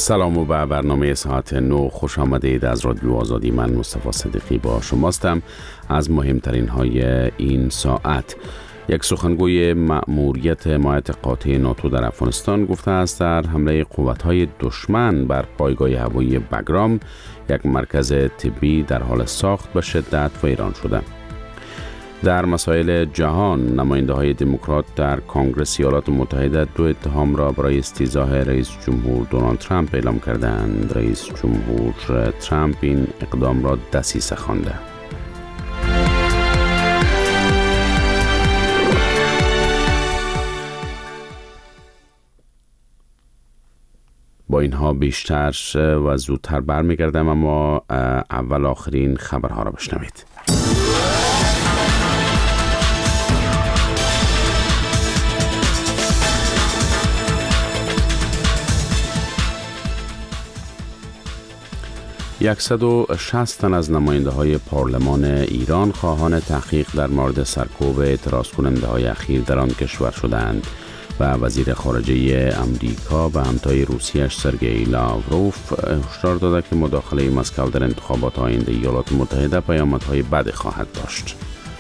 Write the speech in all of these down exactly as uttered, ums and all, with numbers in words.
سلام و به برنامه ساعت نو خوش آمدید. از رادیو آزادی من مصطفی صدیقی با شماستم. از مهمترین های این ساعت: یک سخنگوی مأموریت حمایت قاطع ناتو در افغانستان گفته است در حمله قوت‌های دشمن بر پایگاه هوایی بگرام یک مرکز طبی در حال ساخت به شدت ویران شده. در مسائل جهان، نماینده‌های دموکرات در کنگره ایالات متحده دو اتهام را برای استیضاح رئیس جمهور دونالد ترامپ اعلام کردند. رئیس جمهور ترامپ این اقدام را دسیسه خوانده. با اینها بیشتر و زودتر برمیگردم، اما اول آخرین خبرها را بشنوید. صد و شصت تن از نماینده های پارلمان ایران خواهان تحقیق در مورد سرکوب اعتراض کننده های اخیر در آن کشور شدند و وزیر خارجه امریکا و همتای روسیه‌اش سرگئی لاوروف هشدار داده که مداخله مسکو در انتخابات آینده ایالات متحده پیامدهای بدی خواهد داشت.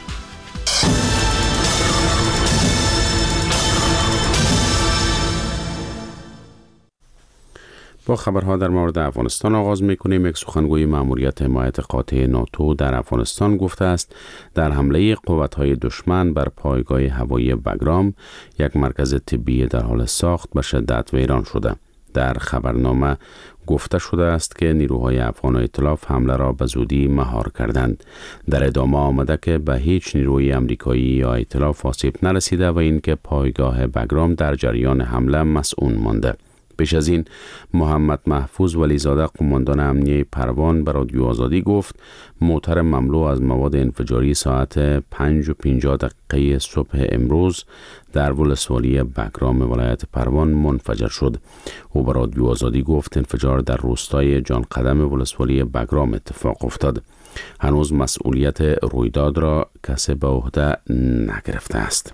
با خبرها در مورد افغانستان آغاز می‌کنیم. یک سخنگوی مأموریت حمایت قاطع ناتو در افغانستان گفته است در حمله قوت‌های دشمن بر پایگاه هوایی بگرام یک مرکز طبی در حال ساخت به شدت ویران شده. در خبرنامه گفته شده است که نیروهای افغان ائتلاف حمله را به زودی مهار کردند. در ادامه آمده که به هیچ نیروی آمریکایی یا ائتلاف آسیب نرسیده و اینکه پایگاه بگرام در جریان حمله مسئول مانده. پیش از این محمد محفوظ ولیزاده قماندان امنیه پروان به رادیو آزادی گفت موتر مملو از مواد انفجاری ساعت پنج و پنجاه دقیقه صبح امروز در ولسوالی بگرام ولایت پروان منفجر شد. او به رادیو آزادی گفت انفجار در روستای جان قدم ولسوالی بگرام اتفاق افتاد. هنوز مسئولیت رویداد را کسی به عهده نگرفته است.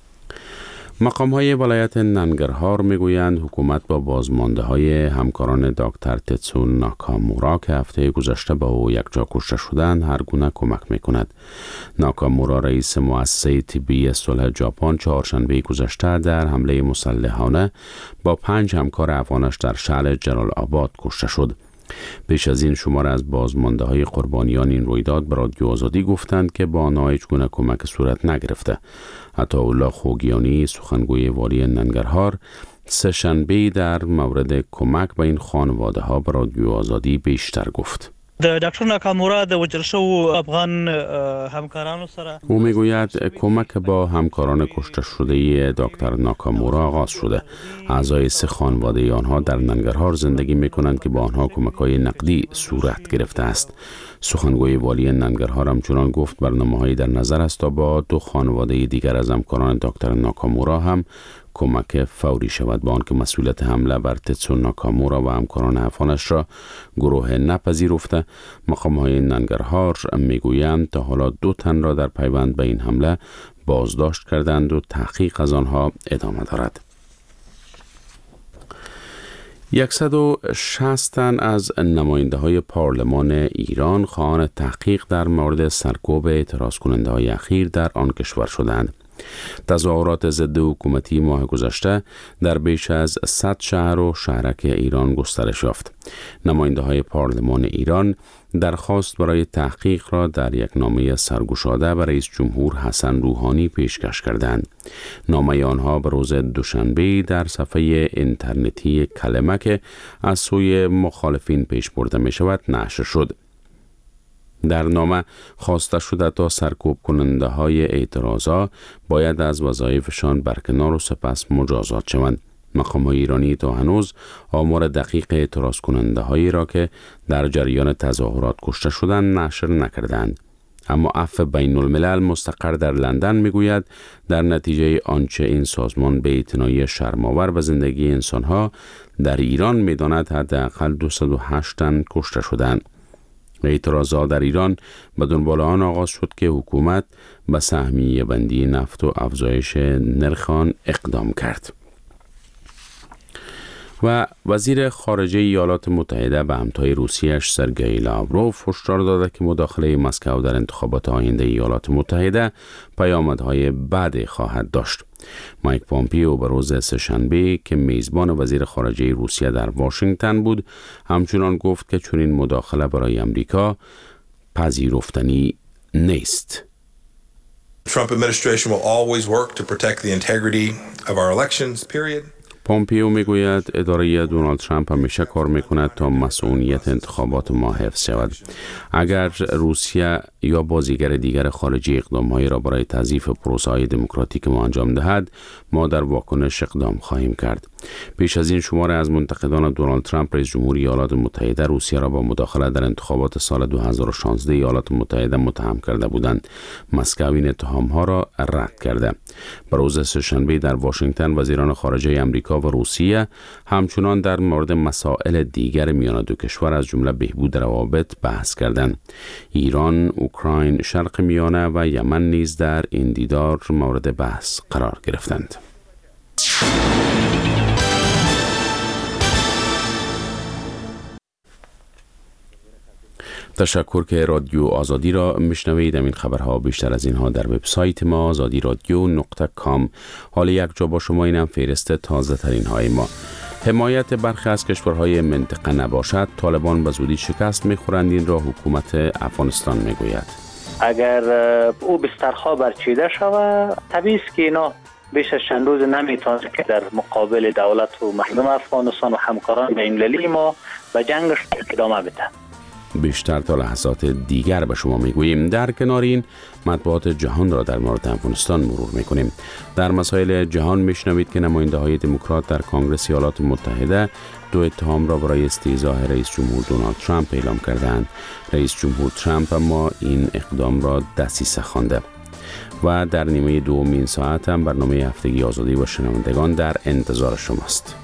مقام‌های ولایت ننگرهار میگویند حکومت با بازمانده های همکاران دکتر تتسو ناکامورا که هفته گذشته به او یکجا کشته شدند هر گونه کمک میکند. ناکامورا رئیس مؤسسه طبی صلح ژاپن چهارشنبه گذشته در حمله مسلحانه با پنج همکار افغانش در شهر جلال آباد کشته شد. پیش از این شمار از بازمانده های قربانیان این رویداد به رادیو آزادی گفتند که با آنها هیچ گونه کمک صورت نگرفته. عطاالله خوگیانی سخنگوی والی ننگرهار سه شنبه در مورد کمک به این خانواده ها به رادیو آزادی بیشتر گفت. د ډاکټر ناکامورا د وژل شوو افغان همکارانو سره او میگوید کمک با همکاران کشته شده دکتر ناکامورا آغاز شده. اعضای سه خانواده آنها در ننگرهار زندگی میکنند که با آنها کمک‌های نقدی صورت گرفته است. سخنگوی والی ننگرهار همچنان گفت برنامه‌هایی در نظر است تا با دو خانواده دیگر از همکاران دکتر ناکامورا هم کمک فوری شود، با آنکه مسئولیت حمله بر تتسو ناکامورا و همکاران افغانش را گروه نپذیرفته. مقام‌های ننگرهار میگویند تا حالا دو تن را در پیوند به این حمله بازداشت کردند و تحقیق از آنها ادامه دارد. صد و شصت تن از نماینده های پارلمان ایران خواهان تحقیق در مورد سرکوب اعتراض کننده های اخیر در آن کشور شدند. تظاهرات ضد حکومتی ماه گذشته در بیش از صد شهر و شهرک ایران گسترش یافت. نماینده های پارلمان ایران درخواست برای تحقیق را در یک نامه سرگشاده به رئیس جمهور حسن روحانی پیشکش کردند. نامه آنها به روز دوشنبه در صفحه اینترنتی کلمه که از سوی مخالفین پیش برده می شود نشر شد. در نامه خواسته شده تا سرکوب کننده های اعتراضا باید از وظایفشان برکنار و سپس مجازات شوند. مقام های ایرانی تا هنوز آمار دقیق اعتراض کننده هایی را که در جریان تظاهرات کشته شدند نشر نکردند. اما عفو بین الملل مستقر در لندن میگوید در نتیجه آنچه این سازمان به اعتنایی شرم‌آور و زندگی انسانها در ایران میداند حداقل دویست و هشت تن کشته شدند. اعتراضات در ایران به دنبال آن آغاز شد که حکومت به سهمیه بندی نفت و افزایش نرخ آن اقدام کرد. و وزیر خارجه ایالات متحده و همتای روسیه‌اش سرگئی لاوروف هشدار داده که مداخله مسکو در انتخابات آینده ایالات متحده پیامدهای بدی خواهد داشت. مایک پومپیو به روز سه‌شنبه که میزبان وزیر خارجه روسیه در واشنگتن بود، همچنان گفت که چنین مداخله برای امریکا پذیرفتنی نیست. Trump administration will always work to protect the integrity of our elections, period. پومپیو میگوید اداره دونالد ترامپ همیشه کار میکند تا مسئولیت انتخابات ما حفظ شود. اگر روسیه یا بازیگر دیگر خارجی اقدامهایی را برای تضعیف پروسه‌های دموکراتیک ما انجام دهد، ما در واکنش اقدام خواهیم کرد. پیش از این شماری از منتقدان دونالد ترامپ رئیس جمهور ایالات متحده روسیه را با مداخله در انتخابات سال دو هزار و شانزده ایالات متحده متهم کرده بودند. مسکو این اتهام‌ها را رد کرده. بر روز سه‌شنبه در واشنگتن وزیران خارجه آمریکا و روسیه همچنان در مورد مسائل دیگر میان دو کشور از جمله بهبود روابط بحث کردند. ایران، اوکراین، شرق میانه و یمن نیز در این دیدار مورد بحث قرار گرفتند. تشکر که رادیو آزادی را میشنوید. این خبرها بیشتر از اینها در وبسایت ما آزادی رادیو نقطه کام. حال یک جا با شما، اینم فهرست تازه ترین های ما. حمایت برخی از کشورهای منطقه نباشد، طالبان به زودی شکست میخورند. این را حکومت افغانستان میگوید. اگر او بسترها برچیده شود، طبیعی است که اینا بیش از چند روز نمیتونه که در مقابل دولت و مردم افغانستان و همکاران بین‌المللی ما به جنگش ادامه بدن. بیشتر تا لحظات دیگر به شما میگوییم. در کنار این مطبوعات جهان را در مورد افغانستان مرور میکنیم. در مسائل جهان میشنوید که نماینده های دموکرات در کنگره ایالات متحده دو اتهام را برای استیضاح رئیس جمهور دونالد ترامپ اعلام کردند. رئیس جمهور ترامپ اما این اقدام را دسیسه خوانده. و در نیمه دومین ساعت هم برنامه هفتگی آزادی با شنوندگان در انتظار شماست.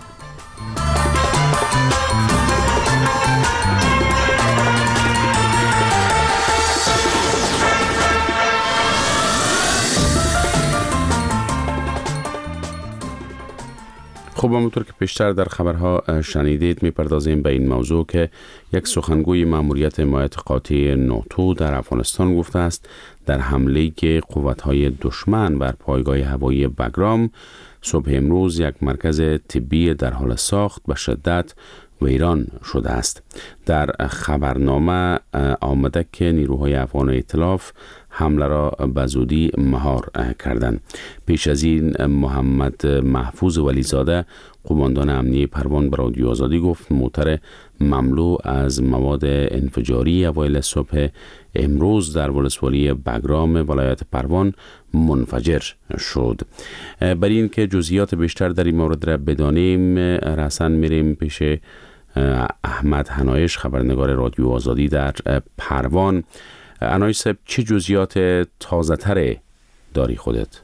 خب همونطور که پیشتر در خبرها شنیدید، میپردازیم به این موضوع که یک سخنگوی ماموریت حمایت قاطع ناتو در افغانستان گفته است در حمله که قوت‌های دشمن بر پایگاه هوایی بگرام صبح امروز یک مرکز طبی در حال ساخت به شدت ویران شده است. در خبرنامه آمده که نیروهای افغان ائتلاف حمله را به زودی مهار کردند. پیش از این محمد محفوظ ولیزاده قماندان امنیه پروان به رادیو آزادی گفت موتر مملو از مواد انفجاری اوایل صبح امروز در ولسوالی بگرام ولایت پروان منفجر شد. برای این که جزئیات بیشتر در این مورد را بدانیم، رسن میریم پیش احمد حنایش، خبرنگار رادیو آزادی در پروان. حنایش صاحب، چه جزئیات تازه تره داری خودت؟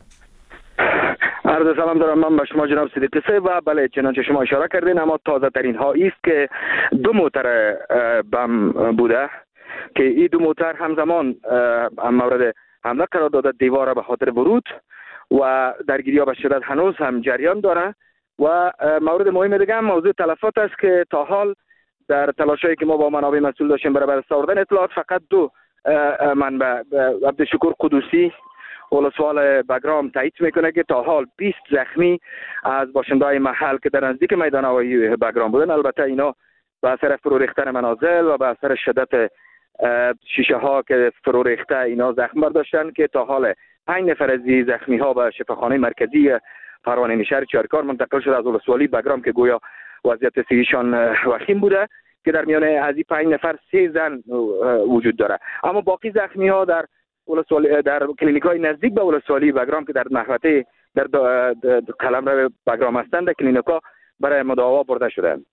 عرض سلام دارم من به شما جناب صدیقی صاحب. و بله، چنانچه شما اشاره کردین، اما تازه ترین ها است که دو موتر بم بوده که این دو موتر همزمان مورد حمله قرار داده دیوار به خاطر ورود و درگیری ها به شدت هنوز هم جریان داره. و مورد مهم دیگه هم موضوع تلفات است که تا حال در تلاشایی که ما با منابع مسئول داشتیم برای دست آوردن اطلاعات، فقط دو منبع، عبدالشکور قدوسی ولسوال بگرام تایید میکنه که تا حال بیست زخمی از باشنده‌های محل که در نزدیک میدان هوایی بگرام بودن، البته اینا به اثر فرو ریختن منازل و به اثر شدت شیشه ها که فرو ریخته اینا زخم برداشتن، که تا حال پنج نفر از این زخمی ها به شفاخانه مرکزی پروانه شهر چارکار منتقل شده از ولسوالی بگرام که گویا وضعیت صحیشان وخیم بوده، که در میان از این پنج نفر سه زن وجود داره. اما باقی زخمی ها در ولسوالی در کلینیک های نزدیک به ولسوالی بگرام که در محوطه در قلمرو بگرام هستند، کلینیک ها برای مداوا برده شدند.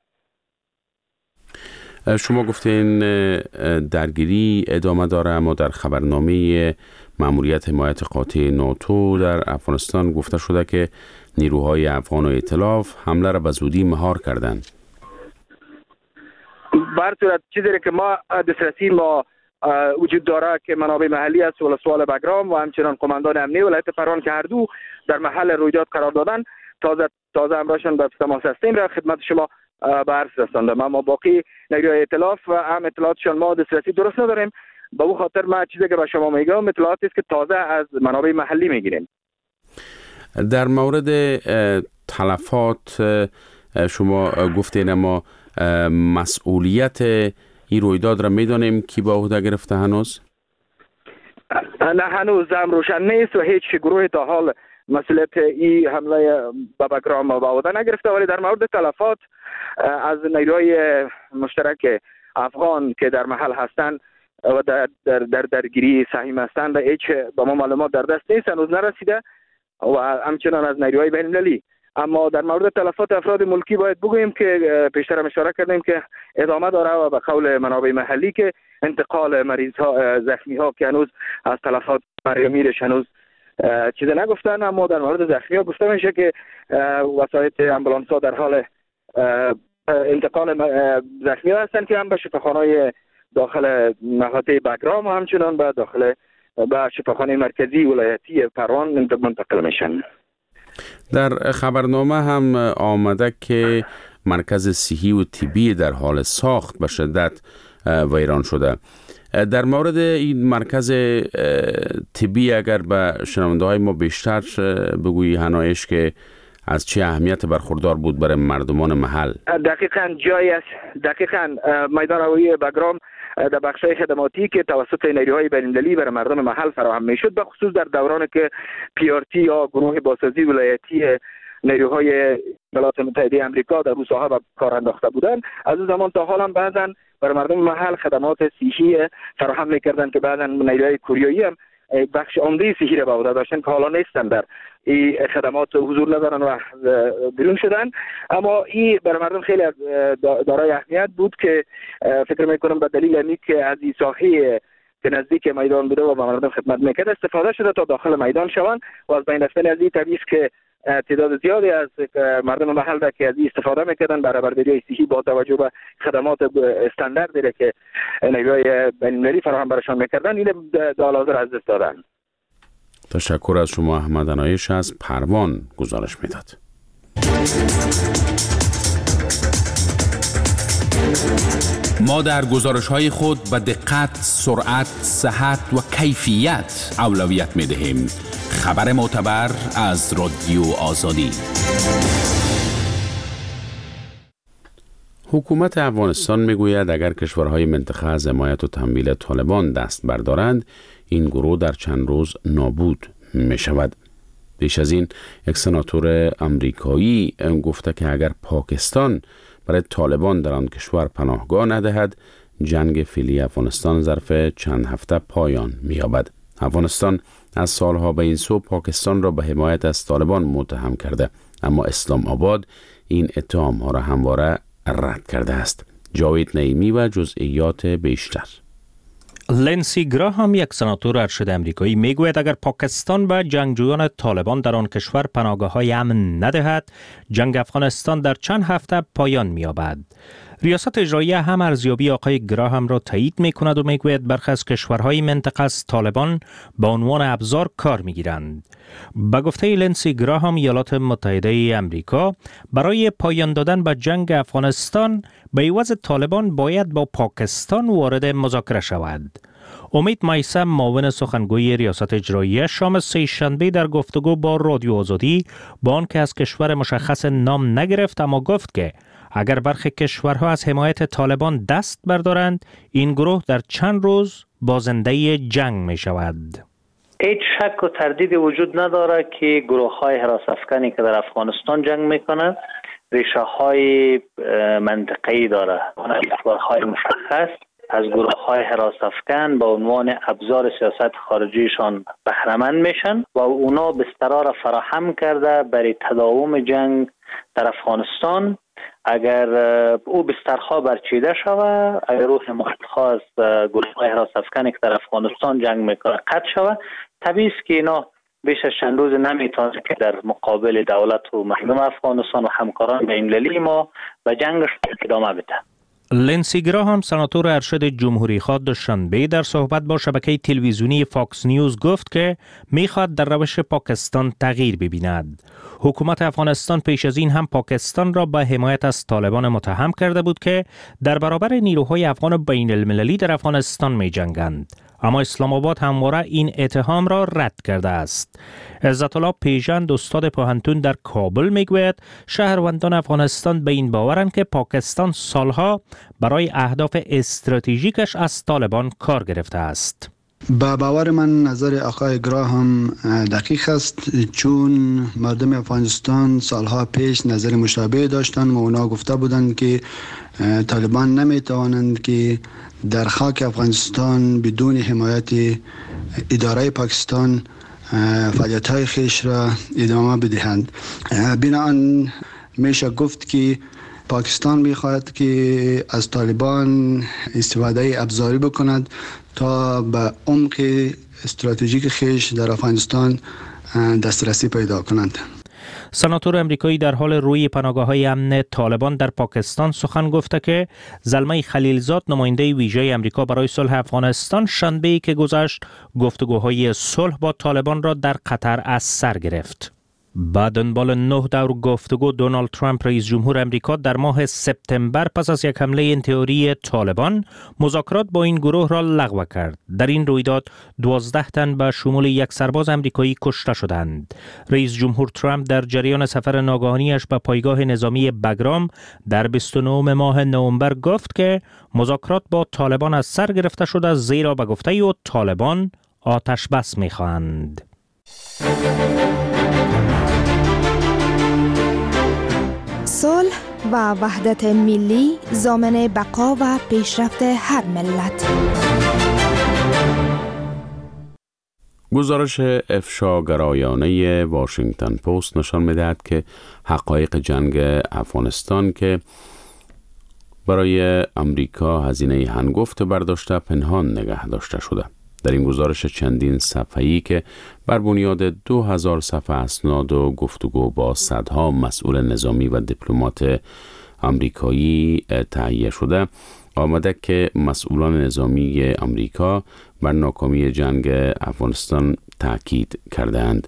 شما گفتین درگیری ادامه داره، اما در خبرنامه ماموریت حمایت قاطع ناتو در افغانستان گفته شده که نیروهای افغان و ائتلاف حمله را به زودی مهار کردند. بر صورت چیزی که ما دسترسی ما وجود داره که منابع محلی است، ولسوال بگرام و همچنان قماندان امنیه ولایت پروان که هر دو در محل رویداد قرار دادن، تازه تازه امرشان به تماس هستیم را خدمت شما به عرض رساندم. اما باقی نیروهای ائتلاف و هم اطلاعاتشان ما دسترسی درست نداریم. به او خاطر ما چیزی که به شما میگم اطلاعاتی است که تازه از منابع محلی میگیریم. در مورد تلفات شما گفتین، اما مسئولیت این رویداد را میدانیم کی با عهده گرفته هنوز؟ نه، هنوز هم روشن نیست و هیچ گروه تا حال مسئولیت این حمله به بگرام با عهده نگرفته. ولی در مورد تلفات از نیروهای مشترک افغان که در محل هستند و در در در درگیری سهیم هستند هیچ به ما معلومات در دست نیست، هنوز نرسیده و همچنان از نیروهای بین المللی. اما در مورد تلفات افراد ملکی باید بگوییم که پیشتر هم اشاره کردیم که ادامه داره و به قول منابع محلی که انتقال مریض ها زخمی ها که هنوز از تلفات مریمیرش هنوز چیز نگفتن، اما در مورد زخمی ها گفته میشه که وسایط امبولانس ها در حال انتقال زخمی ها هستند که هم به شفاخانه داخل نهاده بگرام و همچنان به داخل به شفاخانه مرکزی ولایتی پروان منتقل میشن. در خبرنامه هم آمده که مرکز صحی و طبی در حال ساخت به شدت ویران شده. در مورد این مرکز طبی اگر به شنونده های ما بیشتر بگویی هنایش که از چه اهمیت برخوردار بود برای مردمان محل؟ دقیقاً جایی است. دقیقاً میدان هوایی بگرام در بخش‌های خدماتی که توسط نیروهای بین‌المللی برای مردم محل فراهم می‌شد، به خصوص در دورانی که پی آر تی یا گروه بازسازی ولایتی نیروهای ایالات متحده آمریکا در اون ساحه به کار انداخته بودند، از اون زمان تا حال هم بعضاً برای مردم محل خدمات صحی فراهم می‌کردند که بعضاً نیروهای کوریایی هم بخش عمده صحی را به عهده داشتن که حالا نیستن در این خدمات حضور ندارن و بیرون شدن. اما این برای مردم خیلی دارای اهمیت بود که فکر میکنم به دلیل اینکه که از این ساحه که نزدیک میدان بوده و به مردم خدمت میکرد استفاده شده تا داخل میدان شوند و از بین رفتن از این طبیعی که تعداد زیادی از مردم محل را که از این استفاده میکردن برای برداری صحی با توجه به خدمات استانداردی که نیروهای بین‌المللی فراهم براشان میکردن این در حاضر از دست دادن. تشکر از شما. احمد انایش از پروان گزارش میداد. ما در گزارش‌های خود به دقت، سرعت، صحت و کیفیت اولویت می‌دهیم. خبر معتبر از رادیو آزادی. حکومت افغانستان میگوید اگر کشورهای منطقه از حمایت و تمویل طالبان دست بردارند، این گروه در چند روز نابود می شود. پیش از این یک سناتور امریکایی گفته که اگر پاکستان برای طالبان در آن کشور پناهگاه ندهد، جنگ فعلی افغانستان ظرف چند هفته پایان می یابد. افغانستان از سالها به این سو پاکستان را به حمایت از طالبان متهم کرده، اما اسلام آباد این اتهام ها را همواره رد کرده است. جاوید نعیمی و جزئیات بیشتر. لنسی گراهام، یک سناتور ارشد امریکایی، میگوید اگر پاکستان به جنگجویان طالبان در آن کشور پناهگاه‌های امن ندهد، جنگ افغانستان در چند هفته پایان می‌یابد. ریاست اجراییه هم ارزیابی آقای گراهام را تایید می‌کند و میگوید برخی از کشورهای منطقه از طالبان به عنوان ابزار کار می‌گیرند. به گفته لنسی گراهام، ایالات متحده آمریکا برای پایان دادن به جنگ افغانستان به عوض طالبان باید با پاکستان وارد مذاکره شود. امید میثم، معاون سخنگوی ریاست اجراییه، شام سه‌شنبه در گفتگو با رادیو آزادی با آنکه از کشور مشخص نام نگرفت، اما گفت که اگر برخی کشورها از حمایت طالبان دست بردارند، این گروه در چند روز بازنده جنگ می شود. هیچ شک و تردیدی وجود نداره که گروه های حراس افکنی که در افغانستان جنگ میکنند ریشه های منطقه‌ای داره. گروه های مشخص از گروه های حراس افکن با عنوان ابزار سیاست خارجیشان بهره‌مند میشن و اونا بسترها را فراهم کرده برای تداوم جنگ در افغانستان. اگر او بسترها برچیده شود، اگر روح مخالفها از گروه های حراس افکنی که در افغانستان جنگ میکنه قطع شود، طبیعی است که اینا بیش از چند روز نمیتونه که در مقابل دولت و مردم افغانستان و همکاران بین‌المللی ما و جنگش ادامه بده. لنسی گراهام سناتور ارشد جمهوری خواه دوشنبه در صحبت با شبکه تلویزیونی فاکس نیوز گفت که میخواد در روش پاکستان تغییر ببیند. حکومت افغانستان پیش از این هم پاکستان را به حمایت از طالبان متهم کرده بود که در برابر نیروهای افغان بین المللی در افغانستان می جنگند. اما اسلام آباد همواره این اتهام را رد کرده است. عزت الله پیژند استاد پوهنتون در کابل میگوید شهروندان افغانستان به این باورند که پاکستان سالها برای اهداف استراتژیکش از طالبان کار گرفته است. با باور من نظر آقای گراهام دقیق است، چون مردم افغانستان سالها پیش نظر مشابه داشتند و اونا گفته بودند که طالبان نمیتوانند که در خاک افغانستان بدون حمایت اداره پاکستان فعالیت‌های خیش را ادامه بدهند. بنابراین میشه گفت که پاکستان میخواهد که از طالبان استفاده ابزاری بکند تا به عمق استراتژیک خیش در افغانستان دسترسی پیدا کنند. سناتور امریکایی در حال روی پناهگاه‌های امن طالبان در پاکستان سخن گفته که زلمه خلیلزاد نماینده ویژه امریکا برای صلح افغانستان شنبه‌ای که گذشت گفتگوهای صلح با طالبان را در قطر از سر گرفت. با دنبال نه دور گفتگو دونالد ترامپ رئیس جمهور امریکا در ماه سپتامبر پس از یک حمله انتحاری طالبان مذاکرات با این گروه را لغو کرد. در این رویداد دوازده تن به شمول یک سرباز امریکایی کشته شدند. رئیس جمهور ترامپ در جریان سفر ناگهانیش به پایگاه نظامی بگرام در بیست و نه ماه نوامبر گفت که مذاکرات با طالبان از سر گرفته شده، زیرا به گفته او طالبان آتش بس می‌خواهند. صلح و وحدت ملی ضامن بقا و پیشرفت هر ملت. گزارش افشاگرایانه واشنگتن پست نشان می‌دهد که حقایق جنگ افغانستان که برای امریکا هزینه هنگفت برداشته پنهان نگه داشته شده. در این گزارش چندین صفحه‌ای که بر بنیاد دو هزار صفحه اسناد و گفتگو با صدها مسئول نظامی و دیپلمات آمریکایی تهیه شده، آمده که مسئولان نظامی آمریکا بر ناکامی جنگ افغانستان تاکید کردند.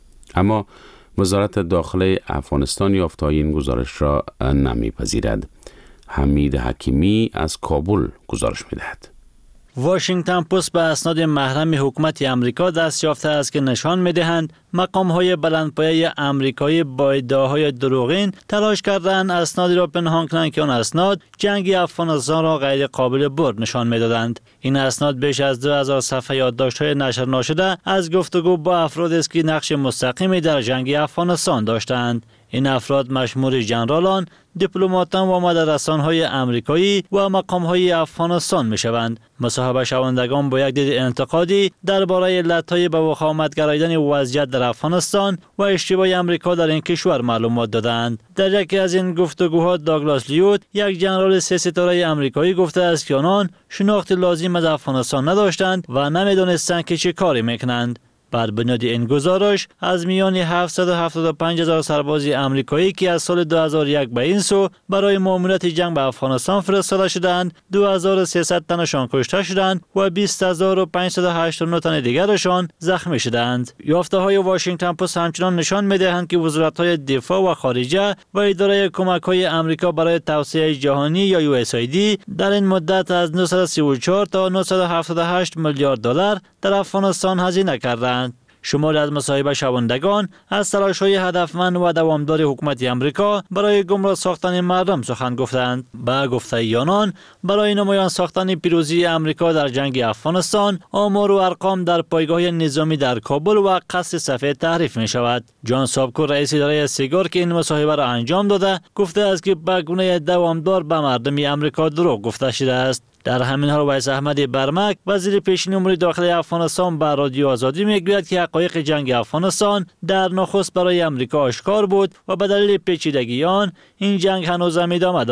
اما وزارت داخله افغانستان یافته‌های این گزارش را نمی‌پذیرد. حمید حکیمی از کابل گزارش می‌دهد. واشنگتن پست به اسناد محرم حکومت امریکا دست یافته است که نشان می‌دهند مقام‌های بلندپایه آمریکایی با ادعاهای دروغین تلاش کردند اسنادی را پنهان کنند که آن اسناد جنگ افغانستان را غیر قابل برد نشان می‌دادند. این اسناد بیش از دو هزار صفحه یادداشت‌های نشر نشده از گفتگو با افرادی است که نقش مستقیمی در جنگ افغانستان داشتند. این افراد مشمول ژنرالان، دیپلماتان و مدرسان‌های آمریکایی و مقام‌های افغانستان می‌شوند. مصاحبه شوندگان با یک دید انتقادی درباره علت‌های به وخامت گراییدن وضعیت در افغانستان و اشتباه آمریکا در این کشور معلومات دادند. در یکی از این گفتگوها داگلاس لیوت، یک ژنرال سه ستاره آمریکایی گفته است که آنان شناخت لازم از افغانستان نداشتند و نمی‌دانستند که چه کاری می‌کنند. بر بنیاد این گزارش از میان هفتصد و هفتاد و پنج هزار سرباز آمریکایی که از سال دو هزار و یک به این سو برای مأموریت جنگ به افغانستان فرستاده شدند، دو هزار و سیصد تنشان کشته شدند و بیست هزار و پانصد و هشتاد و نه تن دیگرشان زخمی شدند. یافته‌های واشنگتن پست همچنان نشان می‌دهند که وزارت‌های دفاع و خارجه و اداره کمک‌های آمریکا برای توسعه جهانی یا یو اس ای دی در این مدت از نهصد و سی و چهار تا نهصد و هفتاد و هشت میلیارد دلار در افغانستان هزینه کردند. شماری از مصاحبه شوندگان از تلاش‌های هدفمند و دوامدار حکومت آمریکا برای گمراه ساختن مردم سخن گفتند. با گفته آنان برای نمایان ساختن پیروزی آمریکا در جنگ افغانستان، آمار و ارقام در پایگاه نظامی در کابل و قصر سفید تعریف می شود. جان سابکو رئیس اداره سیگار که این مصاحبه را انجام داده گفته است که به گونه دوامدار به مردم آمریکا دروغ گفته شده است. در همین حال ویس احمد برمک وزیر پیشین امور داخلی افغانستان به رادیو آزادی میگوید که حقایق جنگ افغانستان در نخست برای امریکا آشکار بود و به دلیل پیچیدگی آن این جنگ هنوز هم ادامه دارد.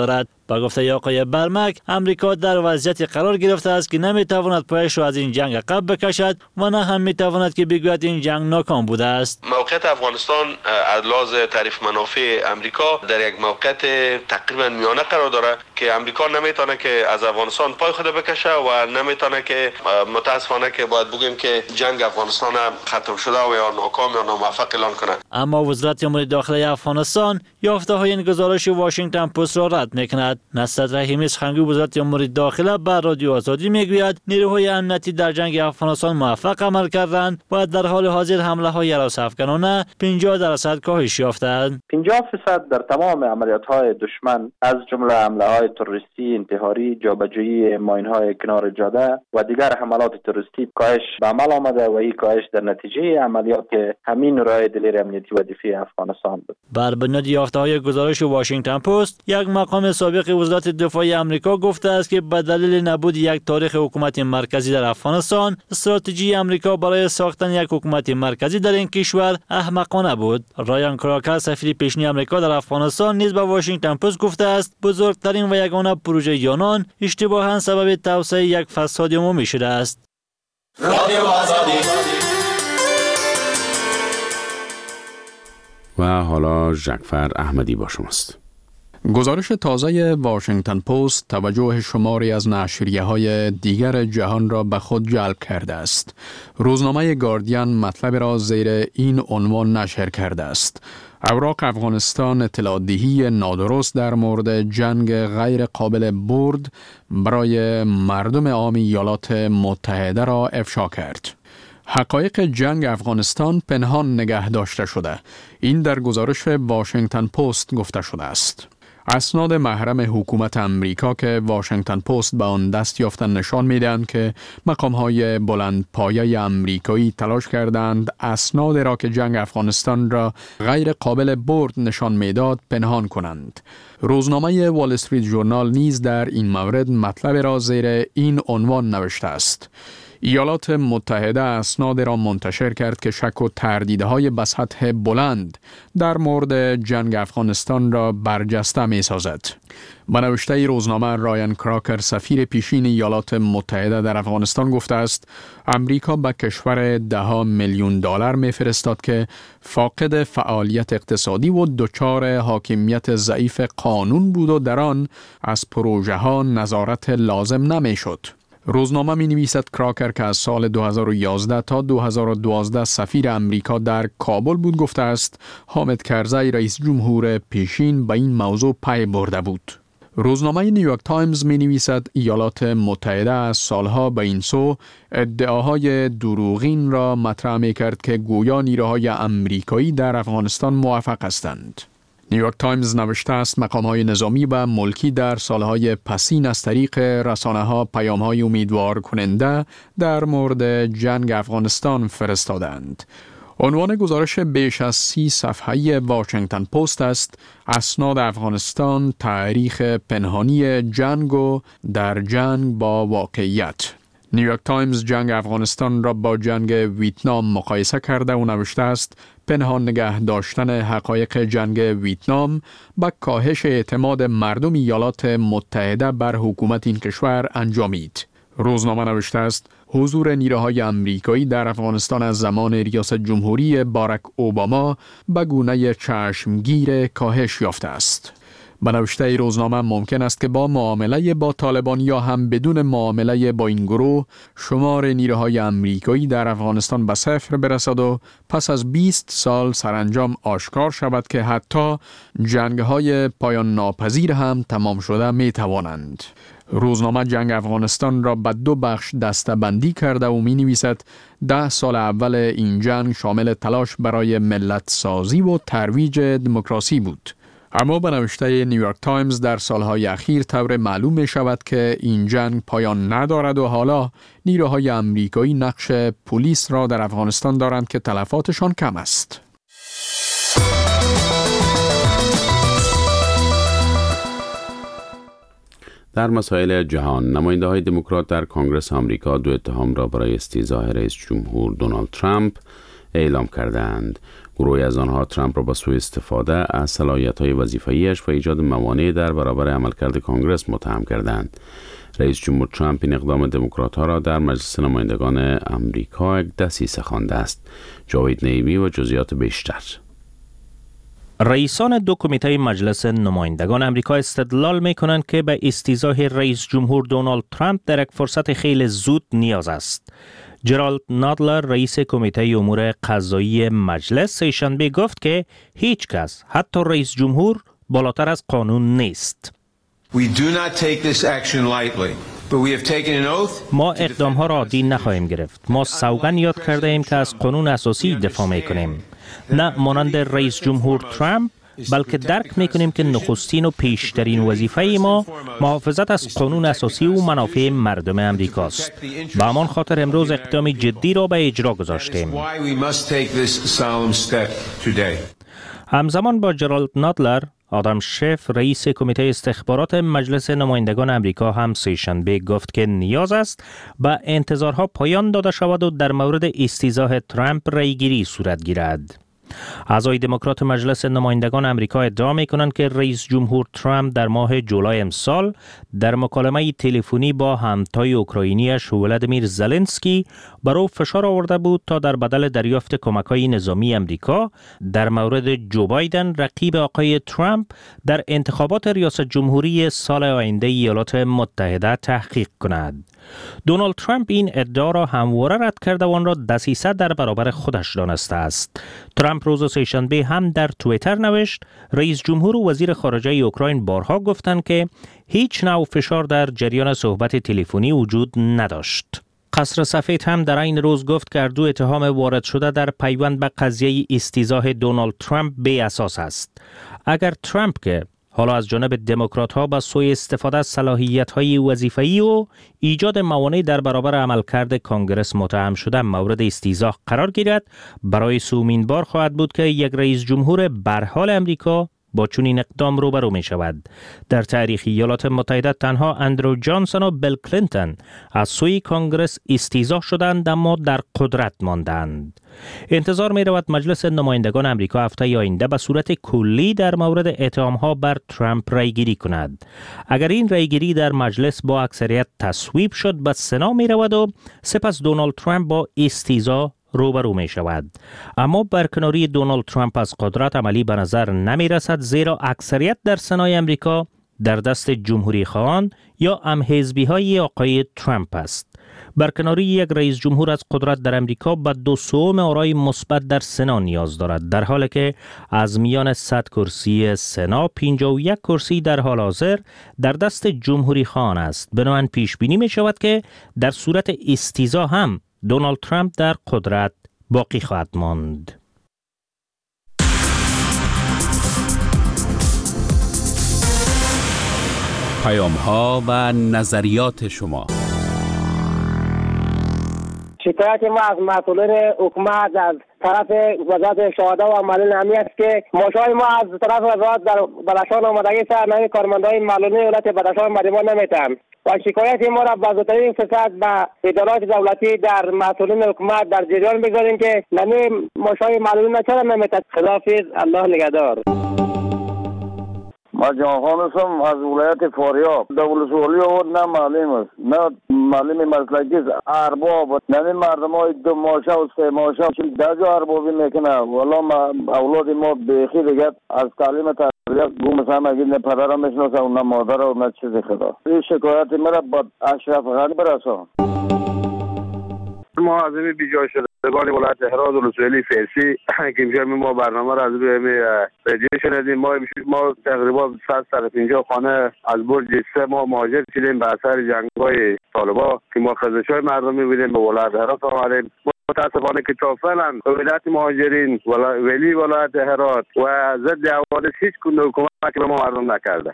با گفته آقای برمک، امریکا در وضعیتی قرار گرفته است که نمیتواند پایش را از این جنگ عقب بکشد و نه هم میتواند که بگوید این جنگ ناکام بوده است. موقعیت افغانستان از لحاظ تعریف منافع امریکا در یک موقعیت تقریبا میانه قرار داره که امریکا نمیتونه که از افغانستان پای خود بکشه و نمیتونه که متاسفانه که باید بگیم که جنگ افغانستان ختم شده و یا ناکام یا ناموفق اعلان کنه. اما وزارت امور داخلی افغانستان یافته های این گزارش واشنگتن پست را رد میکند. نصرت رحیمی سخنگوی وزارت امور داخلی به رادیو آزادی میگوید نیروهای امنیتی در جنگ افغانستان موفق عمل کردند و در حال حاضر حمله های هراس افغانانه پنجاه درصد کاهش یافتند. پنجاه درصد در تمام عملیات های دشمن از جمله حمله های تروریستی، انتحاری، جابجایی ماین های کنار جاده و دیگر حملات تروریستی کاهش به عمل آمده و این کاهش در نتیجه عملیات همین نیروهای دلیر امنیتی و دفاعی افغانستان بود. بر بنیاد یافته های گزارش واشنگتن پست، یک مقام سابق وزارت دفاع آمریکا گفته است که به دلیل نبود یک تاریخ حکومت مرکزی در افغانستان، استراتژی آمریکا برای ساختن یک حکومت مرکزی در این کشور احمقانه بود. رایان کراکر، سفیر پیشین آمریکا در افغانستان، نیز به واشنگتن پست گفته است بزرگترین و یگانه پروژه یونان اشتباهاً سبب توسعه یک فساد عمومی شده است. و حالا ژکفر احمدی با شماست. گزارش تازه واشنگتن پست توجه شماری از نشریه‌های دیگر جهان را به خود جلب کرده است. روزنامه گاردین مطلب را زیر این عنوان نشر کرده است: اوراق افغانستان اطلاع‌دهی نادرست در مورد جنگ غیر قابل برد برای مردم عام ایالات متحده را افشا کرد. حقایق جنگ افغانستان پنهان نگه داشته شده. این در گزارش واشنگتن پست گفته شده است. اسناد محرم حکومت امریکا که واشنگتن پست به آن دست یافتن نشان می‌دهند که مقام‌های بلندپایه امریکایی تلاش کردند اسناد را که جنگ افغانستان را غیر قابل برد نشان می‌داد پنهان کنند. روزنامه وال استریت ژورنال نیز در این مورد مطلب را زیر این عنوان نوشته است: ایالات متحده اسناد را منتشر کرد که شک و تردیدهای به سطح بلند در مورد جنگ افغانستان را برجسته می سازد. به نوشته روزنامه، رایان کراکر، سفیر پیشین ایالات متحده در افغانستان، گفته است امریکا به کشور ده میلیون دلار می فرستاد که فاقد فعالیت اقتصادی و دچار حاکمیت ضعیف قانون بود و در آن از پروژه ها نظارت لازم نمی شد. روزنامه می نویسد کراکر که از سال دو هزار و یازده تا دو هزار و دوازده سفیر امریکا در کابل بود گفته است حامد کرزی رئیس جمهور پیشین به این موضوع پی برده بود. روزنامه نیویورک تایمز می نویسد ایالات متحده از سالها به این سو ادعاهای دروغین را مطرح می کرد که گویا نیروهای امریکایی در افغانستان موفق هستند. نیویورک تایمز نوشته است مقام‌های نظامی و ملکی در سالهای پسین از طریق رسانه‌ها پیام‌های امیدوار کننده در مورد جنگ افغانستان فرستادند. عنوان گزارش بیش از سی صفحه‌ای واشنگتن پست است: اسناد افغانستان، تاریخ پنهانی جنگ و در جنگ با واقعیت. نیویورک تایمز جنگ افغانستان را با جنگ ویتنام مقایسه کرده و نوشته است پنهان نگه داشتن حقایق جنگ ویتنام به کاهش اعتماد مردم ایالات متحده بر حکومت این کشور انجامید. روزنامه نوشته است حضور نیروهای امریکایی در افغانستان از زمان ریاست جمهوری باراک اوباما به گونه چشمگیر کاهش یافته است. به نوشته روزنامه ممکن است که با معامله با طالبان یا هم بدون معامله با این گروه شمار نیروهای امریکایی در افغانستان به صفر برسد و پس از بیست سال سرانجام آشکار شود که حتی جنگ‌های پایان ناپذیر هم تمام شده می توانند. روزنامه جنگ افغانستان را به دو بخش دسته‌بندی کرده و می نویسد ده سال اول این جنگ شامل تلاش برای ملت سازی و ترویج دموکراسی بود. اما به نوشته نیویورک تایمز در سالهای اخیر طور معلوم می شود که این جنگ پایان ندارد و حالا نیروهای امریکایی نقش پلیس را در افغانستان دارند که تلفاتشان کم است. در مسائل جهان، نماینده‌های دموکرات در کنگره آمریکا دو اتهام را برای استیضاح رئیس جمهور دونالد ترامپ اعلام کردند. گروهی از آنها ترامپ را با سوء استفاده از صلاحیت‌های وظیفه‌ایش و ایجاد موانع در برابر عملکرد کنگره متهم کردند. رئیس جمهور ترامپ این اقدام دموکرات‌ها را در مجلس نمایندگان آمریکا یک دسیسه خوانده است. جاوید نیمی و جزئیات بیشتر. رئیسان دو کمیته مجلس نمایندگان امریکا استدلال می کنند که به استیضاح رئیس جمهور دونالد ترامپ در یک فرصت خیلی زود نیاز است. جرالد نادلر رئیس کمیته امور قضایی مجلس سه‌شنبه گفت که هیچ کس حتی رئیس جمهور بالاتر از قانون نیست. We do not take this action lightly. ما اقدام ها را عادی نخواهیم گرفت. ما سوگند یاد کرده ایم که از قانون اساسی دفاع می کنیم. نه مانند رئیس جمهور ترامپ، بلکه درک می کنیم که نخستین و پیشترین وظیفه ما محافظت از قانون اساسی و منافع مردم امریکاست. به همان خاطر امروز اقدام جدی را به اجرا گذاشتیم. همزمان با جرالد نادلر، آدم شف رئیس کمیته استخبارات مجلس نمایندگان امریکا هم سه‌شنبه گفت که نیاز است به انتظارها پایان داده شود و در مورد استیضاح ترامپ رأیگیری صورت گیرد. اعضای دموکرات مجلس نمایندگان امریکا ادعا می‌کنند که رئیس جمهور ترامپ در ماه جولای امسال در مکالمه تلفنی با همتای اوکراینیش ولادیمیر زلنسکی بر او فشار آورده بود تا در بدل دریافت کمک‌های نظامی امریکا در مورد جو بایدن رقیب آقای ترامپ در انتخابات ریاست جمهوری سال آینده ایالات متحده تحقیق کند. دونالد ترامپ این ادعا را همواره رد کرده و آن را دسیسه در برابر خودش دانسته است. ترامپ روز سه‌شنبه هم در توییتر نوشت رئیس جمهور و وزیر خارجه اوکراین بارها گفتند که هیچ نوع فشار در جریان صحبت تلفنی وجود نداشت. قصر سفید هم در این روز گفت که دو اتهام وارد شده در پیوند به قضیه استیضاح دونالد ترامپ بی اساس است. اگر ترامپ که حالا از جانب دموکرات‌ها با سوء استفاده از صلاحیت‌های وظیفه‌ای و ایجاد موانع در برابر عملکرد کنگره متهم شده مورد استیضاح قرار گیرد، برای سومین بار خواهد بود که یک رئیس جمهور برحال امریکا با چنین اقدام روبرو می شود. در تاریخ ایالات متحده تنها اندرو جانسون و بیل کلینتون از سوی کنگره استیضاح شدند اما در قدرت ماندند. انتظار می رود مجلس نمایندگان امریکا هفته آینده به صورت کلی در مورد اتهام‌ها بر ترامپ رأیگیری کند. اگر این رأیگیری در مجلس با اکثریت تصویب شد به سنا می رود و سپس دونالد ترامپ با استیضاح روبرو می شود. اما برکناری دونالد ترامپ از قدرت عملی به نظر نمی رسد، زیرا اکثریت در سنای امریکا در دست جمهوری خواهان یا هم‌حزبی های آقای ترامپ است. برکناری یک رئیس جمهور از قدرت در امریکا به دو سوم آرای مثبت در سنا نیاز دارد، در حالی که از میان صد کرسی سنا پنجاه و یک کرسی در حال حاضر در دست جمهوری خواهان است. بنابراین پیش بینی می شود که در صورت استیضاح هم دونالد ترامپ در قدرت باقی خواهد ماند. پیام‌ها و نظریات شما. شکایت ما از مسئولین حکومت از طرف وزارت شهدا و معلول همی است که ماشای ما از طرف وزارت در بدخشان آمدگی سر نمی کارمندای معلولی ولایت بدخشان مدیمان نمیتن و شکایت ما را با زودترین فرصت به ادارات دولتی در مسئولین حکومت در جریان بگذاریم که نمی ماشای معلولی چرا نمیتن. خداحافظ، الله نگهدار. ما جهان هستم از ولایت فاریاب. دولت‌سوالی آورد نه معلم است نه معلم مسلکی است، ارباب نه مردم های دو ماشه و سه ماشه در جا اربابی میکنه. والا ما اولاد ما بیخی دیگه از تعلیم تربیت گم هم اگه نه پدرم میشناسه و نه مادر و نه چیزی. خدا این شکایت مرا با اشرف غنی برسان. ما از این بیجا شدگان ولایت هرات و لسویلی فیسی که میشه ما برنامه را از روی رادیو شنیدیم. ما ما تقریبا صد تا پنجاه خانه از برج سه ما مهاجر شدیم به اثر جنگ‌های طالبان که ما خزش‌های مردم می‌بینیم به ولایت هرات آمدیم. متاسفانه که تا فعلا ولایت مهاجرین ولی ولایت هرات و ضد حوادث هیچ گونه حکومتی به ما مردم نکرده.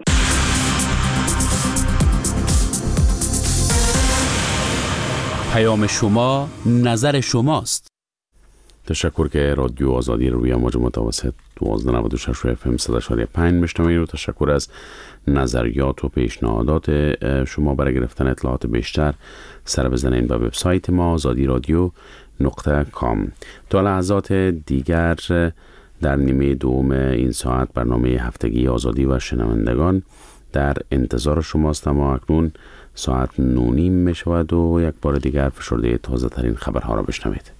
پیام شما، نظر شماست. تشکر که رادیو آزادی روی موج متوسط دوازده نود و شش اف ام صد و چهار دهم پنج میشنوید و تشکر از نظریات و پیشنهادات شما. برای گرفتن اطلاعات بیشتر سر بزنید به وبسایت ما آزادی رادیو نقطه کام. تا لحظات دیگر در نیمه دوم این ساعت برنامه هفتگی آزادی و شنوندگان در انتظار شماست، اما اکنون ساعت نونیم می شود و یک بار دیگر فشرده تازه ترین خبرها را بشنوید.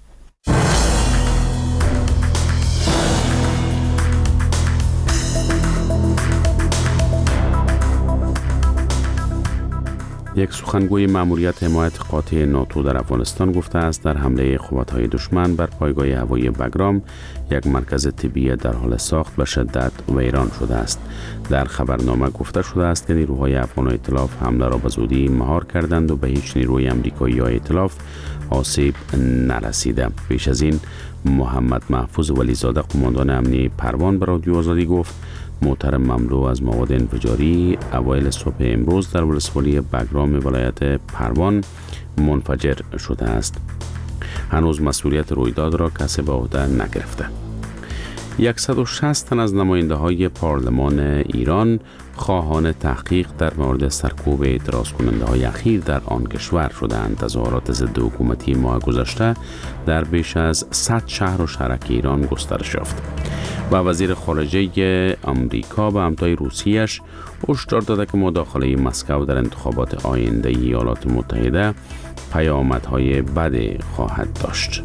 یک سخنگوی مأموریت حمایت قاطع ناتو در افغانستان گفته است در حمله قوات‌های دشمن بر پایگاه هوایی بگرام یک مرکز طبی در حال ساخت به شدت ویران شده است. در خبرنامه گفته شده است که نیروهای افغان و ائتلاف حمله را به زودی مهار کردند و به هیچ نیروی آمریکایی یا ائتلاف آسیب نرسیده. پیش از این محمد محفوظ ولیزاده قماندان امنی پروان به رادیو آزادی گفت موتر مملو از مواد انفجاری اوایل صبح امروز در ولسوالی بگرام ولایت پروان منفجر شده است. هنوز مسئولیت رویداد را کسی به عهده نگرفته. صد و شصت تن از نماینده های پارلمان ایران خواهان تحقیق در مورد سرکوب اعتراض کننده های اخیر در آن کشور شدند. تظاهرات ضد حکومتی ماه گذشته در بیش از صد شهر و شهرک ایران گسترش یافت و وزیر خارجه آمریکا به همتای روسیه‌اش هشدار داده که مداخله مسکو در انتخابات آینده ایالات متحده پیامدهای بدی خواهد داشت.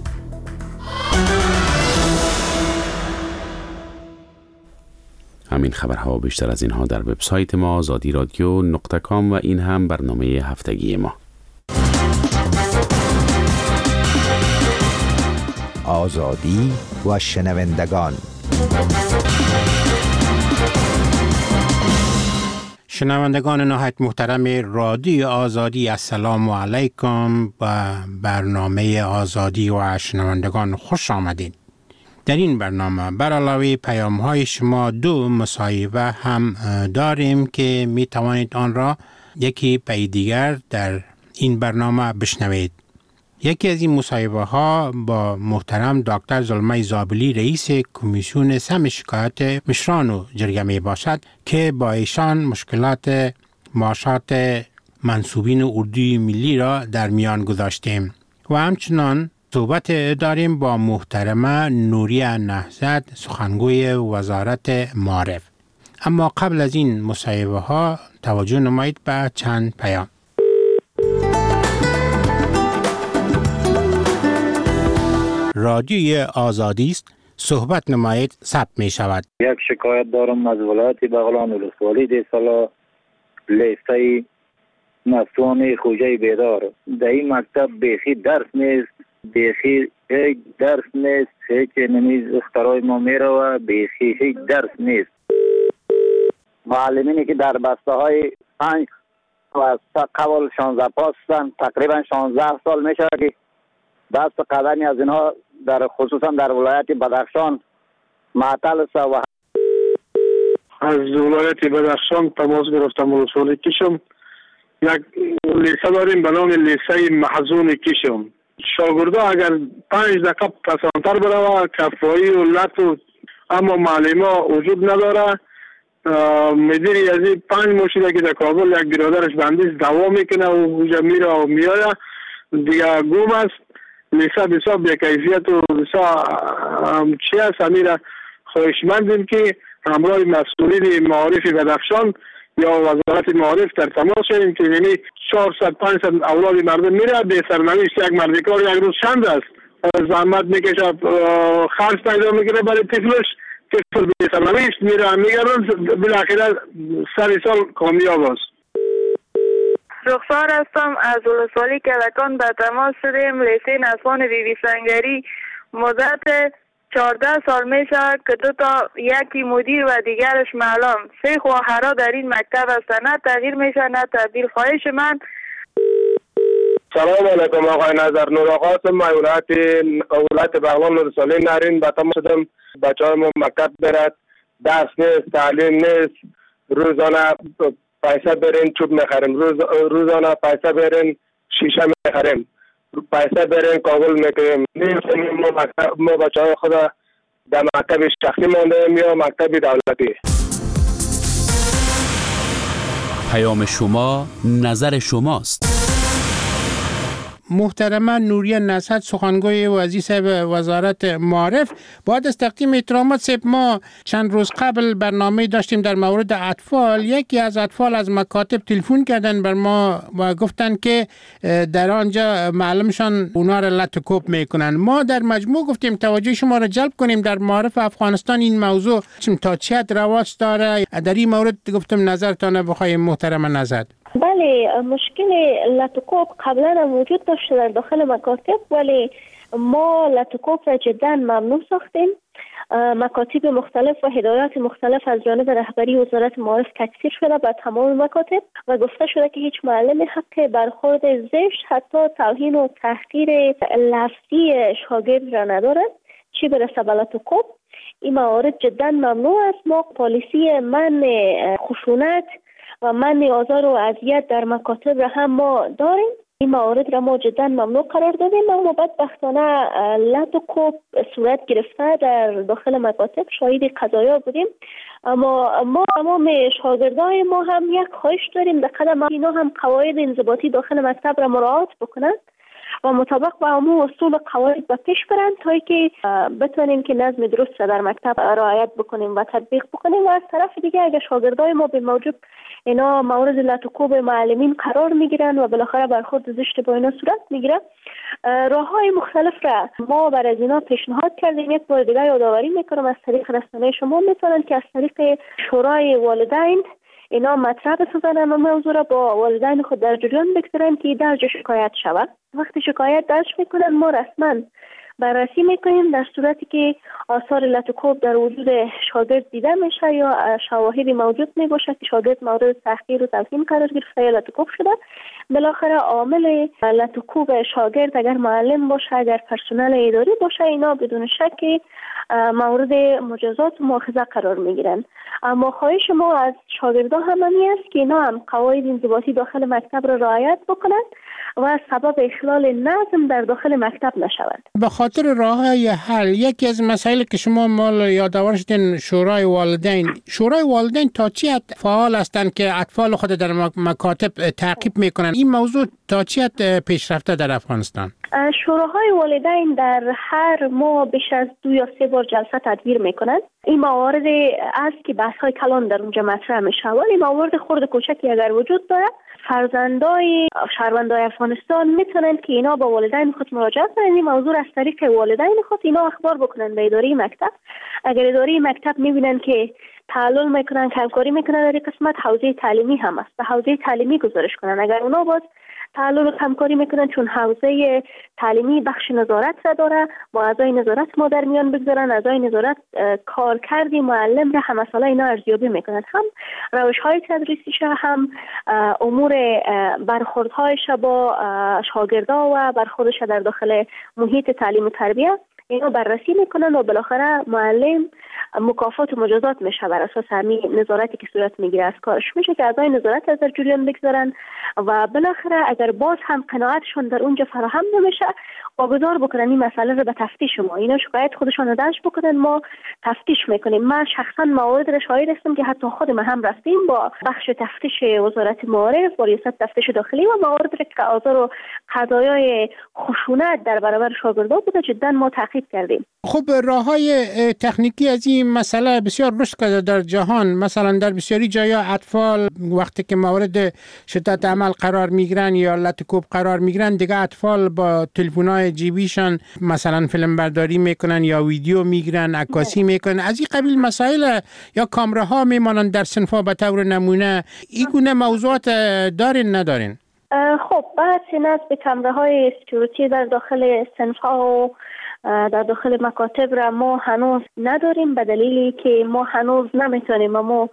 همین خبرها و بیشتر از اینها در وبسایت ما آزادی رادیو نقطه کام و این هم برنامه هفتگی ما. آزادی و شنوندگان. شنوندگان نهایت محترم رادیو آزادی، السلام علیکم و برنامه آزادی و شنوندگان خوش آمدید. در این برنامه بر علاوه پیام های شما دو مصاحبه هم داریم که می توانید آن را یکی پی دیگر در این برنامه بشنوید. یکی از این مصاحبه ها با محترم دکتر زلمه زابلی رئیس کمیسیون سم شکایت مشران و جرگه می باشد که با ایشان مشکلات معاشات منصوبین اردوی ملی را در میان گذاشتیم و همچنان صحبت داریم با محترمه نوریه نهضت سخنگوی وزارت معارف. اما قبل از این مصاحبه ها توجه نمایید به چند پیام. رادیوی آزادی است، صحبت نمایید ثبت می شود. یک شکایت دارم از ولایت بغلان ولسوالی دیسالا لیسته نفتوان خوجه بیدار. در این مکتب بیخی درس نیست، بیخی هیچ درس نیست، هیچ نمیز اختراع ما میره و بیخی هیچ درس نیست. معلمینی که در بسته های پنج و قبل شانزده پاس هستند، تقریبا شانزده سال میشه که دست قدمی از اینها در خصوصا در ولایت بدخشان معطل است. و از ولایت بدخشان تماس گرفتم ولسوالی کشم. یک لیسه داریم به نام لیسه محزون کشم. شاگردا اگر پنج دقیقه پسانتر بروه کفایی و لط و اما معلما وجود نداره. مدیری از این پنج مشیده که در کابل یک برادرش بندیز دوا میکنه و اونجا میره و میاره دیگه گم است. لیسه بسیار بی‌کیفیت و بسیار چی است. امیره خواهشمندیم که همراه مسئولین معارف بدخشان یا وزارت معارف در تماس شدیم که یعنی چهارصد پانصد اولاد مردم میره به سرنوشت یک مردکار یک روز چند است. زحمت میکشه، خرج پیدا میکنه برای طفلش، طفل به سرنوشت میره میگردن، بالاخره سر سال کامیاب است. رخسار هستم از ولسوالی کلکان به تماس شدیم. لیسه نسوان بی بی سنگری مدت چهارده سال میشه که دو تا یکی مدیر و دیگرش معلم سه خواهرها در این مکتب هستند، نه تغییر میشه نه تبدیل. خواهش من. سلام علیکم آقای نظر نور آقا، ما ولایت ولایت بغلان ولسوالی نارین به تماس شدم. بچه های ما مکتب برد، درس نیست، تعلیم نیست، روزانه پیسه برین چوب میخریم، روز روزانه پیسه برین شیشه میخریم، پیسه برین کابل میکنیم. نیستیم ما مکتب ما بچه های خود در مکتب شخصی ماندیم یا مکتب دولتی. پیام شما نظر شماست. محترمه نوریه نصحت سخنگوی وزیر صاحب وزارت معارف، بعد از تقدیم احترامات صاحب ما چند روز قبل برنامه داشتیم در مورد اطفال. یکی از اطفال از مکاتب تلفن کردن بر ما و گفتن که در آنجا معلمشان اونا را لط و کوب میکنن. ما در مجموع گفتیم توجه شما را جلب کنیم در معارف افغانستان این موضوع تا چه حد رواج داره. در این مورد گفتم نظرتان بخوایم محترم نظر. بله، مشکل لط و کوب قبلا هم وجود داشته در داخل مکاتب، ولی ما لط و کوب را جدا ممنوع ساختیم. مکاتب مختلف و هدایات مختلف از جانب رهبری وزارت معارف تکثیر شده به تمام مکاتب و گفته شده که هیچ معلم حق برخورد زشت، حتی توهین و تحقیر لفظی شاگرد را ندارد، چی برسه به لط و کوب. این موارد جدا ممنوع است. ما پالیسی منع خشونت و منع آزار و اذیت در مکاتب را هم ما داریم. این موارد را ما جدا ممنوع قرار دادیم، اما بدبختانه لط و کوب صورت گرفته در داخل مکاتب. شاهد قضایا بودیم. اما ما تمام شاگردای ما هم یک خواهش داریم در قدم اینا هم قواعد انضباطی داخل مکتب را مراعات بکنند و مطابق با عموم اصول قواعد به پیش برند تا که بتونیم که نظم درست را در مکتب رعایت بکنیم و تطبیق بکنیم. و از طرف دیگه اگر شاگردای ما به موجب اینا مورد لط و کوب معلمین قرار میگیرن و بالاخره برخورد زشت با اینا صورت میگیره، راههای مختلف را ما بر از اینا پیشنهاد کردیم. یک بار دیگه یادآوری میکنم از طریق رسانه شما میتونن که از طریق شورای والدین اینا مطرح بسازن اما موضوع را با والدین خود در جریان بگذارن که درج شکایت شود. وقتی شکایت درج میکنن ما رسما بررسی میکنیم. در صورتی که آثار لط و کوب در وجود شاگرد دیده میشه یا شواهدی موجود میباشه که شاگرد مورد تحقیر و توهین قرار گرفته یا لط و کوب شده، بالاخره عامل لط و کوب شاگرد اگر معلم باشه، اگر پرسنل اداری باشه، اینا بدون شک مورد مجازات و مؤاخذه قرار میگیرن. اما خواهش ما از شاگردان هم همی است که اینا هم قواعد انضباطی داخل مکتب را رعایت بکنند و سبب اخلال نظم در داخل مکتب نشود. به خاطر راههای حل، یکی از مسائل که شما مال یادآور شدین شورای والدین، شورای والدین تا چی حد فعال هستند که اطفال خود در مکاتب تعقیب میکنن؟ این موضوع تا چی حد پیشرفته در افغانستان؟ شوراهای والدین در هر ماه بیش از دو یا سه بار جلسه تدبیر میکنند. این موارد است که بحث های کلان در اونجا مطرح میشه. ولی موارد خرد کوچکی اگر وجود داره، فرزندای شهروندای افغانستان میتونن که اینا با والدین خود مراجعه کنند. این موضوع از طریق والدین خود اینا اخبار بکنن به اداره مکتب. اگر اداره مکتب میبینن که تعلل میکنن، همکاری میکنن در این قسمت، حوزه تعلیمی هم است، به حوزه تعلیمی گزارش کنن. اگر اونا باز تعلل و همکاری میکنن، چون حوزه تعلیمی بخش نظارت را داره، با اعضای نظارت ما در میان بگذارن، اعضای نظارت کار کردی معلم را هم مسئله اینا ارزیابی میکنن، هم روش های تدریسیش، هم امور برخوردهایش با شاگردا و برخوردش در داخل محیط تعلیم و تربیت اینا بررسی میکنن و بالاخره معلم مکافات و مجازات میشه بر اساس همین نظارتی که صورت میگیره از کارش. میشه که اعضای نظارت از در جریان بگذارن و بالاخره اگر باز هم قناعتشون در اونجا فراهم نمیشه واگذار بکنن این مسئله رو به تفتیش ما. اینا شکایت خودشان رو درج بکنن، ما تفتیش میکنیم. من شخصا موارد را شاهد هستم که حتی خود ما هم رفتیم با بخش تفتیش وزارت معارف با ریاست تفتیش داخلی و موارد را که آزار و قضایای خشونت در برابر شاگردان بوده جدا ما تعقیب کردیم. خب راههای تکنیکی از این مسئله بسیار رشد کرده در جهان. مثلا در بسیاری جایا اطفال وقتی که مورد شدت عمل قرار میگیرن یا لط و کوب قرار میگیرن، دیگه اطفال با تلفن‌های جیبیشان مثلا فیلم برداری میکنن یا ویدیو میگیرن، عکاسی میکنن. از این قبیل مسائل یا کامراها میمانن در صنف‌ها به طور نمونه. این گونه موضوعات دارین ندارین؟ خب بعد نصب کامراهای سکیوریتی در داخل صنف‌ها و در داخل مکاتب را ما هنوز نداریم، به دلیلی که ما هنوز نمیتونیم ما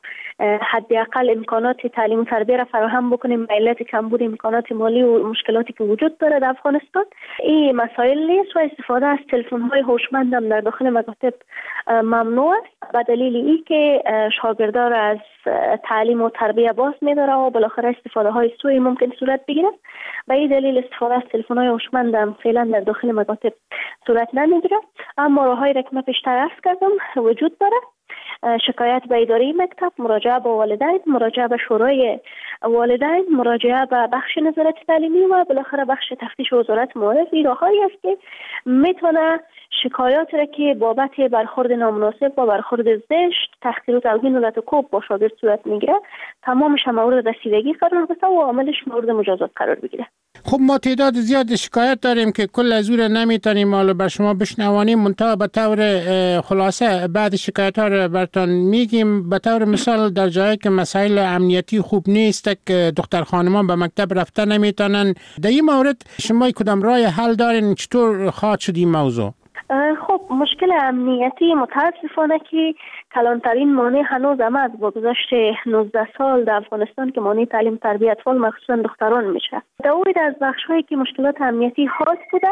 حداقل امکانات تعلیم و تربیت را فراهم بکنیم به علت کمبود امکانات مالی و مشکلاتی که وجود داره در افغانستان. این مسائل نیست و استفاده از تلفن‌های هوشمند هم در داخل مکاتب ممنوع است، به دلیل ای که شاگردان را از تعلیم و تربیت باز می‌داره و بالاخره استفاده های سوء ممکن صورت بگیره. به این دلیل استفاده از تلفن‌های هوشمند هم فعلا در داخل مکاتب صورت نمیگیره. اما راههایی را که من پیشتر عرض کردم وجود داره. شکایت به اداره مکتب، مراجعه به والدین، مراجعه به شورای والدین، مراجعه به بخش نظارت تعلیمی و بالاخره بخش تفتیش وزارت معارف. این راههایی است که میتونه شکایات را که بابت برخورد نامناسب و برخورد زشت، تحقیر و توهین و لطوکوب با شاگرد صورت میگیره، تمامش مورد رسیدگی قرار بده و عاملش مورد مجازات قرار بگیره. خب ما تعداد زیاد شکایت داریم که کل از اون نمیتونیم حالا بر شما بشنوانیم، منتها به طور خلاصه بعد شکایت ها رو براتون میگیم. به طور مثال در جایی که مسائل امنیتی خوب نیست که دختر خانمان به مکتب رفته نمیتونن، در این مورد شما کدام راه حل دارین؟ چطور خواهد شد این موضوع؟ خب مشکل امنیتی متاسفانه که کلانترین مانع هنوز هم از با گذشت نوزده سال در افغانستان که مانع تعلیم تربیت اطفال مخصوصا دختران میشه. دوید از بخش هایی که مشکلات امنیتی خاص بوده،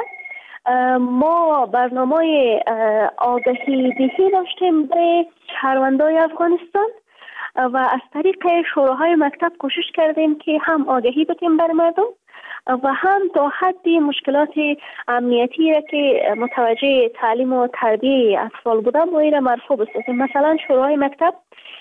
ما برنامه آگهی دهی داشتیم به شهروندای افغانستان و از طریق شوراهای مکتب کوشش کردیم که هم آگهی بدیم بر مردم و هم تا حدی مشکلات امنیتی را که متوجه تعلیم و تربیه اطفال بوده ما این را مرفوع بسازیم. مثلا شورای مکتب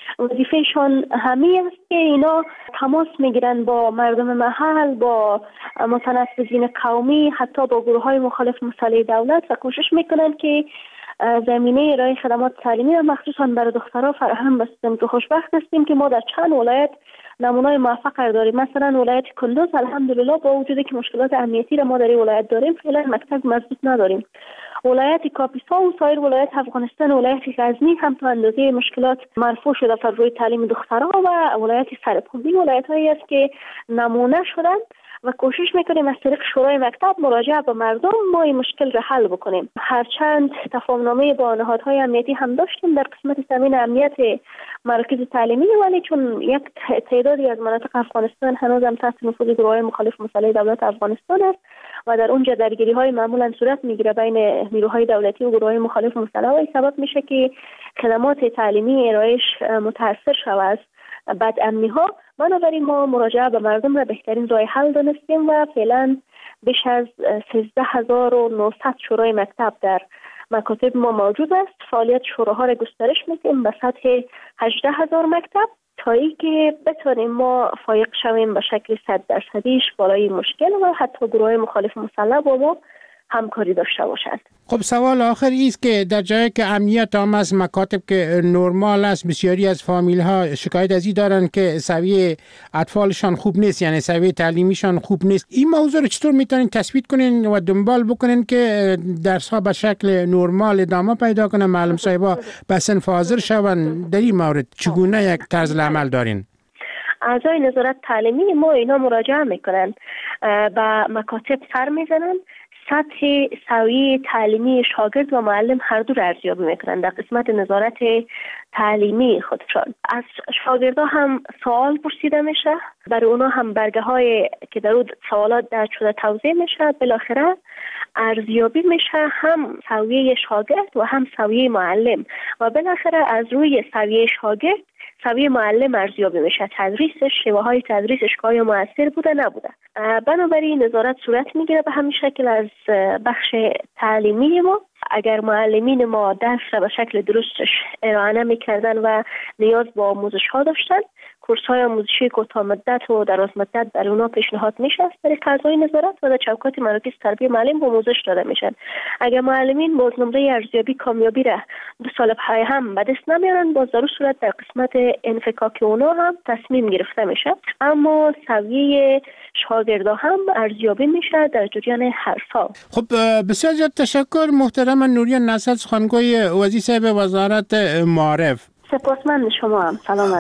وظیفهشان همین است که اینا تماس میگیرن با مردم محل، با متنفذین قومی، حتی با گروه های مخالف مسئله دولت و کوشش میکنن که زمینه ارائه خدمات تعلیمی و مخصوصا برای دخترها فراهم بسازیم که خوشبخت هستیم که ما در چند ولایت نمونه موفق قرار داریم. مثلا ولایت کندوز الحمدلله با وجودی که مشکلات امنیتی را ما در این ولایت داریم فعلا مکتب مضبوط نداریم. ولایت کاپیسا و سایر ولایت افغانستان، ولایت غزنی هم تا اندازه مشکلات مرفوع شده بر روی تعلیم دخترها و ولایت سرپل. این ولایت‌هایی است که نمونه شدن و کوشش میکنیم از طریق شورای مکتب مراجعه به مردم ما این مشکل را حل بکنیم. هرچند تفاهم‌نامه با نهادهای امنیتی هم داشتیم در قسمت زمین امنیت مراکز تعلیمی، ولی چون یک تعدادی از مناطق افغانستان هنوز هم تحت نفوذ گروه‌های مخالف مسئله دولت افغانستان است و در اونجا درگیری‌های معمولاً صورت میگیره بین نیروهای دولتی و گروه‌های مخالف مسئله و سبب میشه که خدمات تعلیمی ارائهش متاثر شود از بدامنی‌ها. بنابراین ما مراجعه به مردم را بهترین راه حل دانستیم و فعلا بیش از سیزده هزار و نهصد شورای مکتب در مکاتب ما موجود است. فعالیت شوراها را گسترش میدیم به سطح هجده هزار مکتب تا اینکه بتونیم ما فایق شویم به شکل صد درصدیش بالای مشکل و حتی گروه مخالف مسلح با ما همکاری داشته باشند. خب سوال آخر است که در جایی که امنیت هم از مکاتب که نرمال است، بسیاری از فامیل ها شکایت از این دارن که سویه اطفالشان خوب نیست، یعنی سویه تعلیمیشان خوب نیست. این موضوع رو چطور میتونین تثبیت کنین و دنبال بکنین که درس ها به شکل نرمال ادامه پیدا کنه، معلم صاحبا به صنف حاضر شون؟ در این مورد چگونه یک طرز عمل دارین؟ اعضای نظارت تعلیمی ما اینا مراجعه میکنن، به مکاتب سر میزنن، سطح سویه تعلیمی شاگرد و معلم هر دو را ارزیابی میکنن در قسمت نظارت تعلیمی خودشان. از شاگردا هم سوال پرسیده میشه، برای اونا هم برگه های که در اون سوالات درج شده توضیح میشه، بالاخره ارزیابی میشه هم سویه شاگرد و هم سویه معلم و بالاخره از روی سویه شاگرد سویه معلم ارزیابی میشه، تدریسش، شیوه های تدریسش که آیا مؤثر بوده نبوده. بنابراین نظارت صورت میگیره به همین شکل از بخش تعلیمی ما. اگر معلمین ما درس را به شکل درستش ارائه نمیکردن و نیاز به آموزش ها داشتن، کورس های آموزشی کوتاه مدت و دراز مدت برای اونا پیشنهاد میشه از طریق اعضای نظارت و در چوکات مراکز تربیت معلم آموزش داده میشن. اگر معلمین باز نمره ارزیابی کامیابی را دو سال پای هم به دست نمیارن، باز در صورت در قسمت انفکاک اونا هم تصمیم گرفته میشه، اما سویه شاگردا هم ارزیابی میشه در جریان هر سال. خب بسیار زیاد تشکر محترم نوریه نصر، سخنگوی وزیر وزارت معارف. سپاسمند شما هم. سلامت.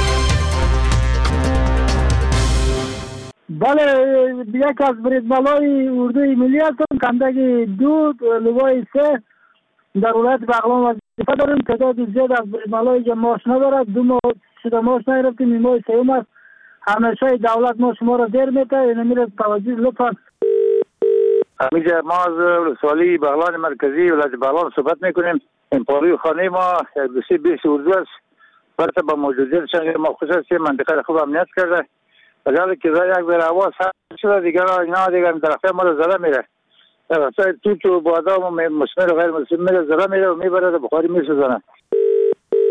بله، یک از بریدمالای اردوی ملی هستم، کندگی دو، لوای سه در ولایت بغلان وظیفه داریم. تعداد زیاد از بریدمالای که ماش ندارد، دو ماه شده ماش نگرفتیم، این ماه سوم است. همیشه دولت ما شما را دیر میته، این میره توجه لطفا. همینجا ما از ولسوالی بغلان مرکزی ولایت بغلان صحبت میکنیم. این پاروی خانه ما بسی بیش اردو است، برای با موجودیت شنگ ما خصوصی منطقه خوب امنیت کرده. ولی که رای یک بر آواز شده دیگر اینا دیگر درخته ما رو زده میره. درخته تو تو بادام و مسمر و غیر مسمر میره زده میره و میبره بخاری میسوزنه.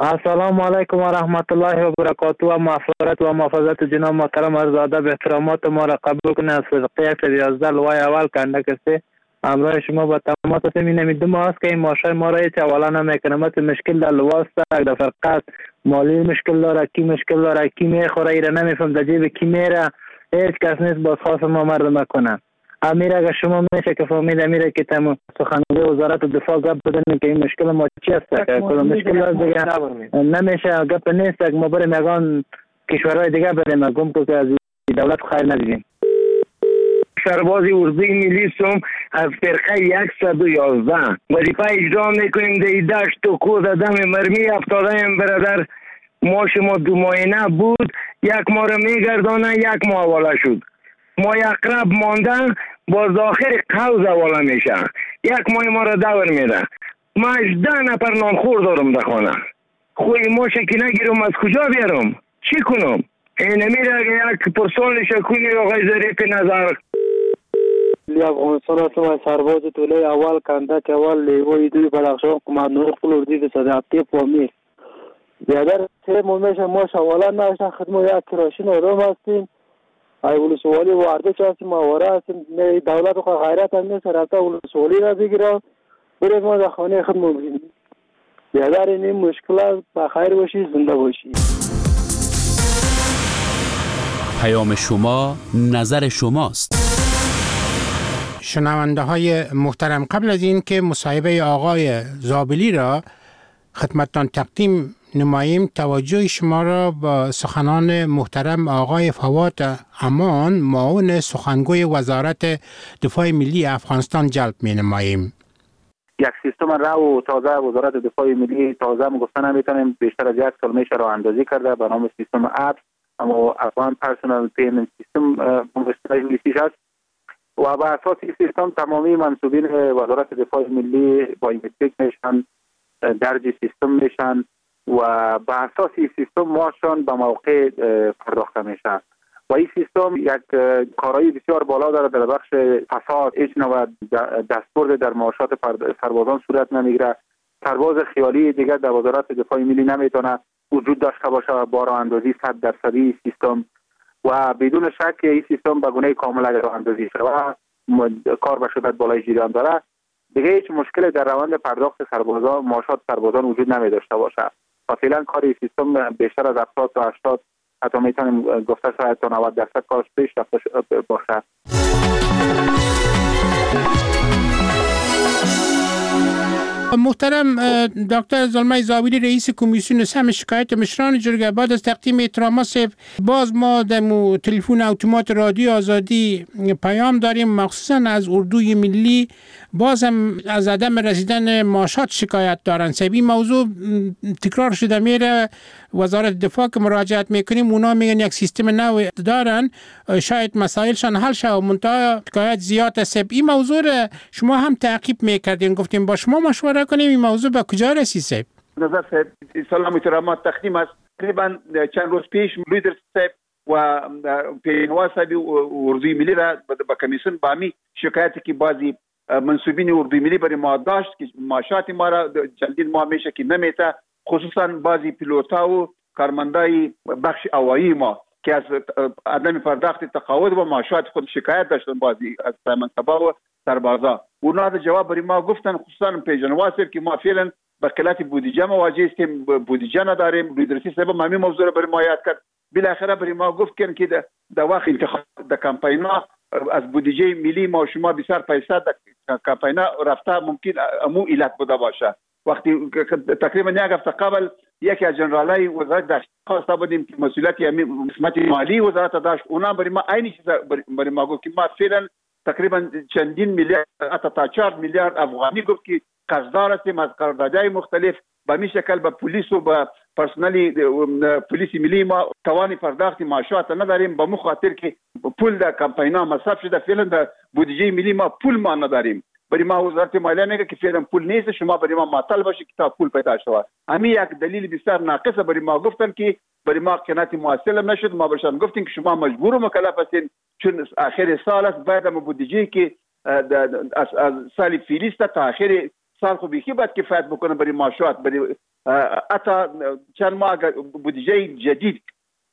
السلام علیکم و رحمت الله و برکاته و مغفرت و محافظت جناب محترم ارزاده به احترامات ما را قبول کنه. از صدقه صد و یازده لوای اول کنده کسی همراه شما با تماس هستیم. این نمی دو ماه است که این ماشای ما را هیچ اولا نمیکنه. مشکل در لواست در فرقت مالی مشکل داره، کی مشکل داره، کی میخوره ایره نمیفهم در جیب کی میره، هیچ کس نیست باز خواست ما مردم کنه. امیر اگر شما میشه که فهمید امیر که تم سخنگوی وزارت دفاع گپ بدن که این مشکل ما چی است که کدام مشکل است دیگه نمیشه گپ نیست که ما بریم یگان کشورهای دیگه بریم گم که از دولت خیر ندیدیم. سرباز اردوی ملی سوم از فرقه صد و یازده وظیفه اجرا میکنیم در دشت و کوه دم مرمی افتاده برادر. ما شما دو ماهینه بود، یک ماه رو میگردانه، یک ماه حواله شد. ما یک قرب مانده باز آخر قوز حواله میشه، یک ماه ما را دور میده. ما ده نفر نانخور دارم در خانه، خوی ما شکی نگیرم از کجا بیارم چی کنم؟ این میره یک پرسال شکونی آقای ظریف نظر لی افغانستان هستم از سرباز طوله اول کندک اول لیوی دوی بدخشان کماندور خپل اردوی د صداقتی پامیر بیادر سه مومیشه ما شوالا ناشتن خدمو یک کراشین آدم هستیم. ای ولسوالی وارده چه هستیم آواره هستیم. دولت و غیرت هم نیست رفته ولسوالی را بگیرم برید ما در خانه خدمو بگیریم. بیادر این مشکلات بخیر باشی، زنده باشی. پیام شما نظر شماست. شنونده های محترم، قبل از این که مصاحبه آقای زابلی را خدمتتان تقدیم نماییم، توجه شما را با سخنان محترم آقای فواد امان معاون سخنگوی وزارت دفاع ملی افغانستان جلب می نماییم. یک سیستم رو تازه وزارت دفاع ملی تازه گفتن نمیتونیم بیشتر از یک سال میشه راه اندازی کرده به نام سیستم اپس، اما افغان پرسونال پیمنت سیستم به انگلیسیش است و به اساس این سیستم تمامی منصوبین وزارت دفاع ملی با اینوستیک میشن، درج سیستم میشن و به اساس این سیستم ماشون به موقع پرداخته میشه و این سیستم یک کارایی بسیار بالا داره در بخش فساد. هیچ نوع دستبرد در معاشات سربازان صورت نمیگیره. سرباز خیالی دیگر در وزارت دفاع ملی نمیتونه وجود داشته باشه و با راه اندازی صد درصدی سیستم و بدون شک این سیستم به گونه کامل اگر راه اندازی شود کار به شدت بالای جریان داره، دیگه هیچ مشکل در روند پرداخت سربازان معاشات سربازان وجود نمی داشته باشه و فعلا کار این سیستم بیشتر از هفتاد تا هشتاد حتی میتونیم گفته شاید تا نود درصد کارش پیش رفته باشه. محترم دکتر زلمه زابلی رئیس کمیسیون سهم شکایت مشران جرگه، بعد از تقدیم احترامات باز ما در تلفن اتومات رادیو آزادی پیام داریم مخصوصا از اردوی ملی باز هم از عدم رسیدن معاشات شکایت دارن. سبی موضوع تکرار شده میره، وزارت دفاع که مراجعت میکنیم اونا میگن یک سیستم نو دارن شاید مسائلشان حل شه و منتها شکایت زیاد است. این موضوع شما هم تعقیب میکردین، گفتیم با شما مشوره کنیم این موضوع به کجا رسید؟ نظر صاحب سلام احترامات تقدیم است. تقریبا چند روز پیش لیدر صاحب و پیشوا صاحب اردوی ملی را به کمیسیون بامی شکایتی که بعضی منصوبین اردوی ملی برای ما داشت که معاشات ما را چندین ماه میشه که نمیته، خصوصا بعضی پیلوتا و کارمندای بخش هوایی ما که از عدم پرداخت تقاعد و معاشات خود شکایت داشتن بعضی از منصبا و سربازا. اونا دا جواب برای ما گفتن، خصوصا پیشوا صاحب که ما فعلا به قلت بودجه مواجه هستیم، بودجه نداریم. لیدرسی صاحب ما همین موضوع را برای ما یاد کرد. بالاخره برای ما گفت که در وقت انتخاب در کمپینا از بودجه ملی ما شما بسیار پیسه در کمپینا رفته ممکن امو علت بوده باشه. وقتی تقریبا یک هفته قبل یکی از جنرالای وزارت داشت خواسته بودیم که مسئولیت قسمت مالی وزارت داشت، اونا برای ما عین چیز برای ما گفت که ما فعلا تقریبا چندین میلیارد حتی تا چهار میلیارد افغانی گفت که قرضدار هستیم از قراردادهای مختلف به می شکل به پلیس و به پرسنل پلیس ملی ما توان پرداخت معاشات نداریم، به مخاطر که پول در کمپینا مصرف شده. فعلا در بودجه ملی ما پول ما نداریم. برای ما وزارت مالیه میگه که فعلا پول نیست، شما برای ما معطل باشی که تا پول پیدا شود. همین یک دلیل بسیار ناقصه. برای ما گفتن که برای ما قناعت موصل نشد. ما برشان گفتیم که شما مجبور و مکلف هستین چون آخر سال است، باید ما بودجه که از سال فیلیست تا آخر سال خو بیخی باید کفایت بکنه برای معاشات، برای حتی چند ماه بودجه جدید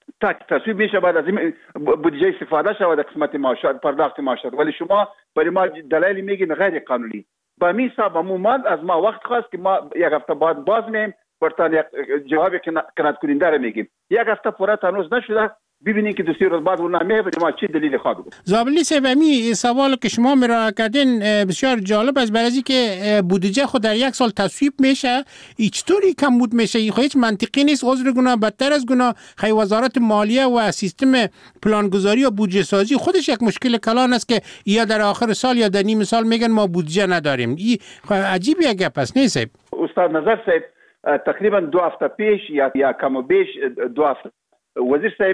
تصویب میشه، بعد از این بودجه استفاده شود قسمت معاشات پرداخت معاشات، ولی شما برای ما دلایلی میگین غیر قانونی. با می حساب عموما از ما وقت خواست که ما یک هفته بعد باز میم برتان یک جواب کنات کننده رو میگیم. یک هفته پورا تنوز نشده، ببینید که دو سه روز بعد اون نامه به ما چی دلیل خواهد بود. زابلی صاحبی سوال که شما مرا کردین بسیار جالب است، برای اینکه بودجه خود در یک سال تصویب میشه چطوری کمبود میشه؟ این هیچ منطقی نیست. عذر گناه بدتر از گناه. خیلی وزارت مالیه و سیستم پلانگذاری و بودجه سازی خودش یک مشکل کلان است که یا در آخر سال یا در نیم سال میگن ما بودجه نداریم. این عجیب یک گپ است نیست؟ استاد نظر صاحب تقریبا دو هفته پیش یا یا کم و بیش دو هفته وزیر صاحب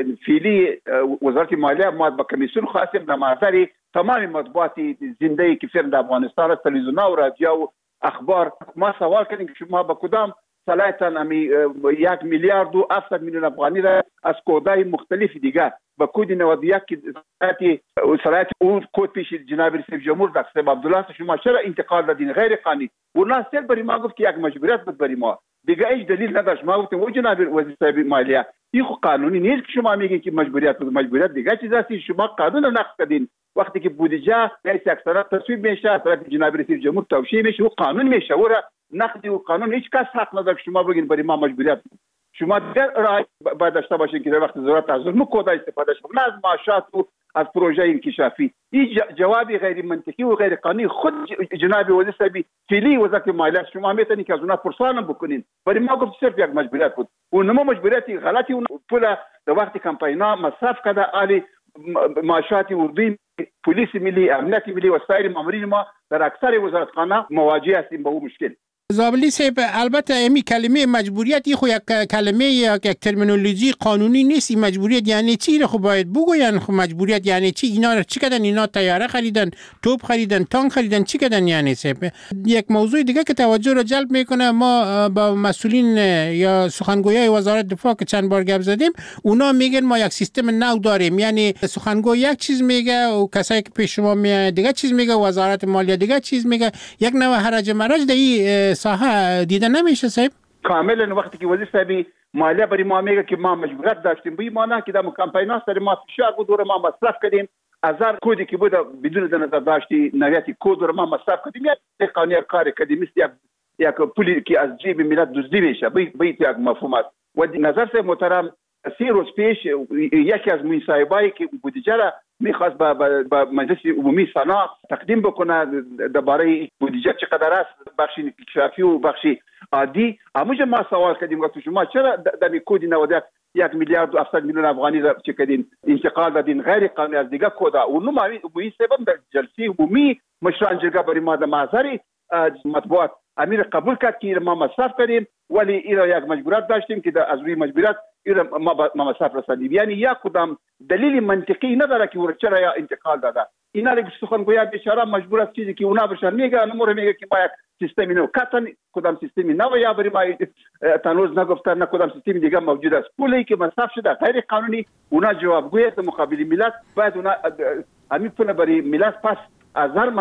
فعلی وزارت مالیه ما با کمیسیون خواستیم در محضر تمام مطبوعات زنده کفر در افغانستان، تلویزیون و رادیو و اخبار ما سوال کردیم که شما با کدام صلاحیتان امی یک میلیارد و هفتصد میلیون افغانی را از کودهای مختلف دیگه با کود نود و یک صلاحیت صلاحیت اون کود پیش جناب رئیس جمهور دکتر عبدالله شما چرا انتقال دادین غیر قانونی؟ و ناصر بری ما گفت که یک مجبوریت بود بری ما دیگه هیچ دلیل نداشت. ما گفتیم و جناب وزیر صاحب مالیه این خو قانونی نیست که شما میگین که مجبوریت بود. مجبوریت دیگه چیز است. شما قانون رو نقض کردین. وقتی که بودجه رئیس اکثریت تصویب میشه طرف جناب رئیس جمهور توشیح میشه و قانون میشه و نقض و قانون هیچ کس حق نداره که شما بگین برای ما مجبوریت بود. شما دیگر رای باید داشته باشین که در وقت ضرورت از مو کد استفاده شد نه از معاشات و از پروژه انکشافی. این جوابی غیر منطقی و غیر قانونی خود جناب وزیر صاحب فعلی وزارت مالیه شما میتونید که از اونها پرسان بکنین. ولی ما گفت صرف یک مجبوریت بود. اون نمو مجبوریتی غلطی اون پول در وقت کمپینا مصرف کرده علی معاشات اردوی پلیس ملی امنیت ملی و سایر مامورین ما در اکثر وزارتخانه مواجه هستیم با اون مشکل. زابلی صاحب البته امی کلمه مجبوریت این خو یک کلمه یک ترمینولوژی قانونی نیست. این مجبوریت یعنی چی رو خو باید بگوین؟ خو مجبوریت یعنی چی؟ اینا چی کردن؟ اینا طیاره خریدن، توپ خریدن، تانک خریدن، چی کردن؟ یعنی صاحب یک موضوع دیگه که توجه رو جلب میکنه، ما با مسئولین یا سخنگویای وزارت دفاع که چند بار گپ زدیم اونا میگن ما یک سیستم نو داریم، یعنی سخنگوی یک چیز میگه و کسایی که پیش شما میاد دیگه چیز میگه، وزارت مالیه دیگه چیز میگه، یک نوع حرج مرج در این ساحه دیده نمیشه صاحب؟ کاملا وقتی که وزیر صاحب مالیه برای ما میگه که ما مجبوریت داشتیم به این معنی که در کمپینا سر ما فشار بود و ما مصرف کردیم هزار کودی که بود بدون در نظر داشتی نویت کود رو ما مصرف کردیم یک قانونی کار کردیم مثل یک یک پولی که از جیب ملت دزدی میشه به یک مفهوم است. و نظر صاحب محترم سی روز پیش یکی از مصاحبه‌ای که بودجه را میخواست با, با, با مجلس عمومی سنا تقدیم بکنه درباره بودجه چقدر است بخش انکشافی و بخش عادی، همونجا ما سوال کردیم گفتم شما چرا در کد نود یک میلیارد و هفتصد میلیون افغانی را چه کردین انتقال دادین غیر قانونی از دیگه کدا و نو ما این سبب در جلسه عمومی مشران جرگه برای ما در محضر مطبوعات امیر قبول کرد که ما مصرف کردیم ولی اینا یک مجبوریت داشتیم که از روی مجبوریت اینا ما ما مصرف رسیدیم. یعنی یک کدام دلیل منطقی نداره که ور چرا یا انتقال داده. اینا رو سخنگوی بیچاره مجبور است چیزی که اونا برشان میگه نمور میگه که ما یک سیستمی نو کاتن کدام سیستمی نو یا برای ما تنوز نگفتن نه کدام سیستم دیگه موجود است. پولی که مصرف شده غیر قانونی اونا جوابگوی است مقابل ملت باید اونا همین پول برای ملت پس از هر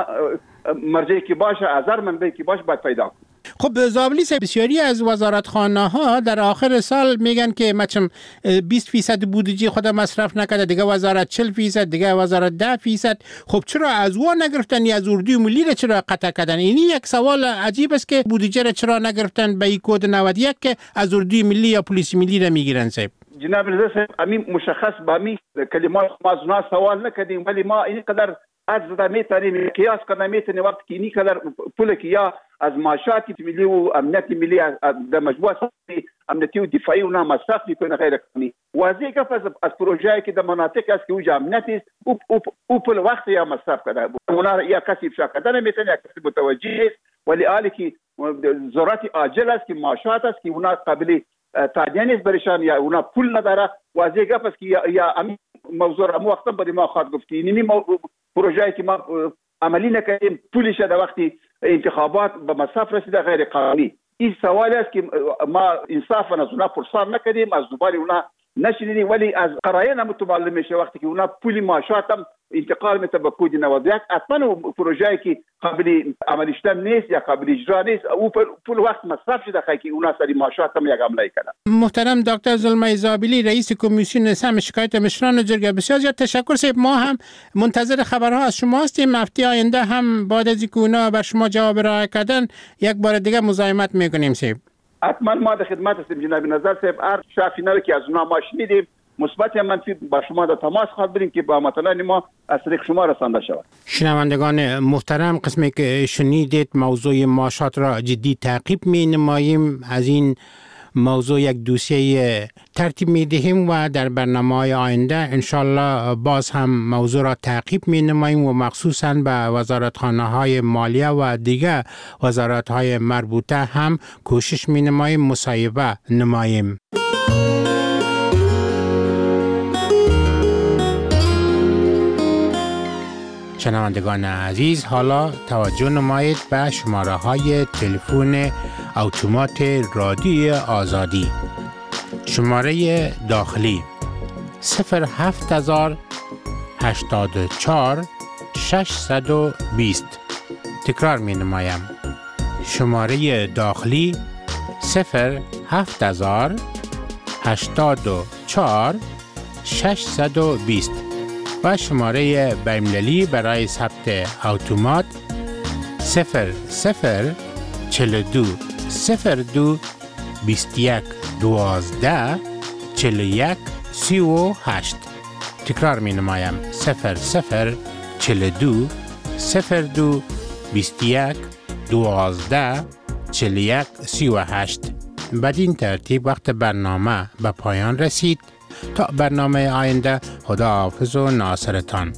مرجعی که باشه از هر منبعی که باشه باید پیدا کنه. خب زابلی صاحب بسیاری از وزارتخانه ها در آخر سال میگن که مچم بیست فیصد بودجه خود مصرف نکرده، دیگه وزارت چهل فیصد، دیگه وزارت ده فیصد. خب چرا از اون نگرفتن یا از اردوی ملی را چرا قطع کردن؟ اینی یک سوال عجیب است که بودجه را چرا نگرفتن به این کد نود و یک که از اردوی ملی یا پلیس ملی را میگیرن صاحب؟ جناب رضا صاحب همین مشخص با می کلمات ما از سوال نکردیم ولی ما این قدر از میتونیم قیاس کنیم میتونیم وقت که اینی قدر پول که یا از معاشات ملی و امنیت ملی در مجموعه امنیتی و دفاعی اونا مصرف میکنه غیر قانونی. واضح گفت از از پروژه‌ای که در مناطق است که اوجا امنیت است او او پول وقت یا مصرف کرده اونا یا کسی افشا کردن نمیتونه یا کسی متوجه است ولی حالی که ضرورت عاجل است که معاشات است که اونا قابل تعدیه نیست برشان یا اونا پول نداره. واضح گفت است که یا, یا موضوع مو وقتا بدی ما خواهد گفت اینی پروژه‌ای که ما عملی نکردیم پولش در وقتی انتخابات به مصرف رسیده غیر قانونی. این سوال است که ما انصافا از اونا پرسان نکردیم از دوباره اونا نشنیدیم، ولی از قرائن متعلم میشه وقتی که اونا پول معاشات هم انتقال میته به کد نود و یک. حتما پروژه‌ای که قابل عملی شدن نیست یا قابل اجرا نیست، او پول وقت مصرف شده که اونا سری معاشات هم یک عملی کنن. محترم دکتر زلمه زابلی رئیس کمیسیون سهم شکایت مشران جرگه، بسیار زیاد تشکر صاحب. ما هم منتظر خبرها از شما هستیم. هفته آینده هم بعد از اینکه اونا بر شما جواب ارائه کردن یک بار دیگه مزاحمت میکنیم صاحب. حتما ما در خدمت هستیم جناب نظر صاحب. هر شافینه که از اونا ما شنیدیم مثبت یا منفی با شما در تماس خواهد بریم که با مطالعه ما از طریق شما رسانده شود. شنوندگان محترم، قسمی که شنیدید موضوع معاشات را جدی تعقیب می نماییم. از این موضوع یک دوسیه ترتیب می دهیم و در برنامه‌های آینده انشالله باز هم موضوع را تعقیب می نماییم و مخصوصاً به وزارتخانه‌های مالیه و دیگر وزارت‌های مربوطه هم کوشش می نماییم مصاحبه نماییم. شنوندگان عزیز، حالا توجه نمایید به شماره های تلفن اتومات رادیوی آزادی. شماره داخلی صفر هفت هزار هشتاد و چهار ششصد و بیست. تکرار می نمایم. شماره داخلی صفر هفت هزار هشتاد و چهار ششصد و بیست و شماره بین‌المللی برای ثبت اتومات صفر صفر چهل و دو صفر دو بیست و یک دوازده چهل و یک سی و هشت. تکرار می نمایم. صفر صفر چهل و دو صفر دو بیست و یک دوازده چهل و یک سی و هشت. بدین ترتیب وقت برنامه به پایان رسید. تا برنامه آینده، خدا حافظ و ناصرتان.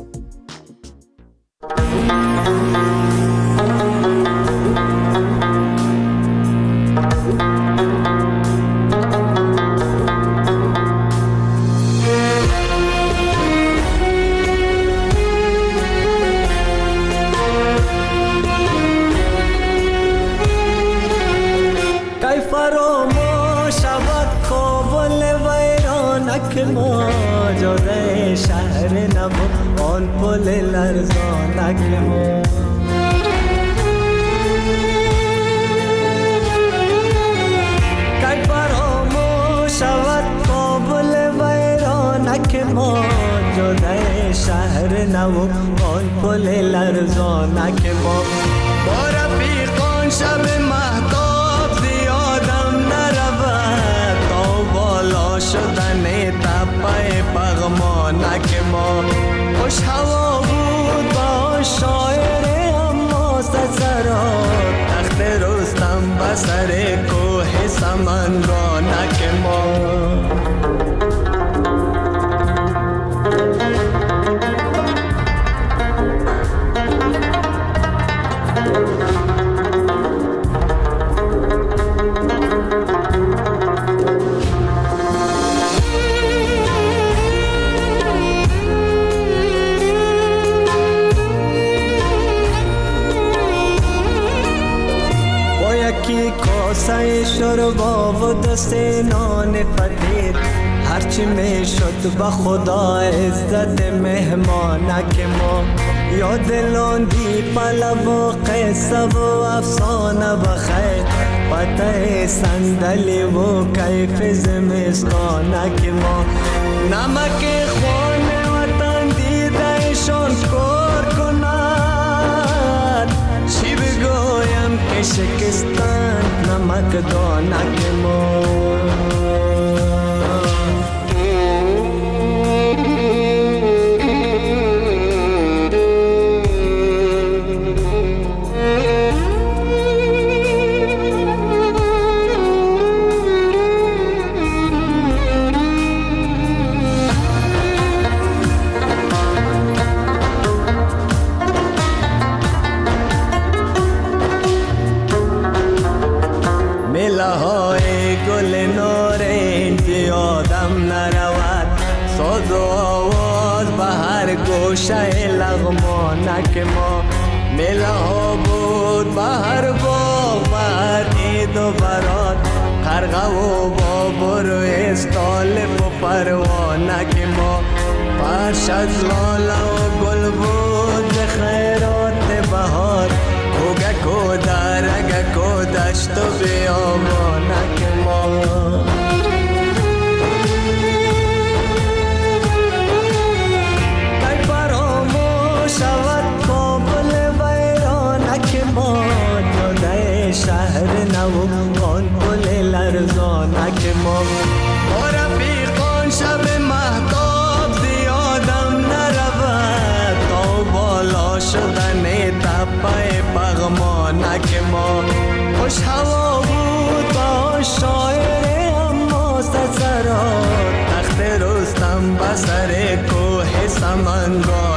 ما جاده شهر نبود آن پل لرزانک ما که فراموش شود کابل ویرانک ما جاده شهر نبود آن پل لرزانک ما با رفیقان شب مهتاب زیادم نرود تا بالا شدن تپه پغمانک ما خوش هوا بود با شاعر اما سرات تخت رستم بسر کوه سمنگانک ما کاسه شربا و دست نان فقیر هرچی می شد به خدا عزت مهمانک ما یاد لاندی پلو و قصه و افسانه بخیر پته صندلی و کیف زمستانک ما نمک خون وطن دیدهشان کار کند چی بگویم که شکستن نمک دانک ما گوشه لغمانک ما میله ها بود بهر باغ بهر عید و برات غرقه و بابر و استالب و پروانک ما پرش از لاله و گل بود خیرات بهار کوگک و درگک و دشت و بیابانک ما شهر نو آن گل لرزانک ما با رفیقان شب مهتاب زیادم نرود تا بالا شدن تپه پغمانک ما خوش هوا بود با شاعر اما سسرا تخت رستم بسر کوه سمنگان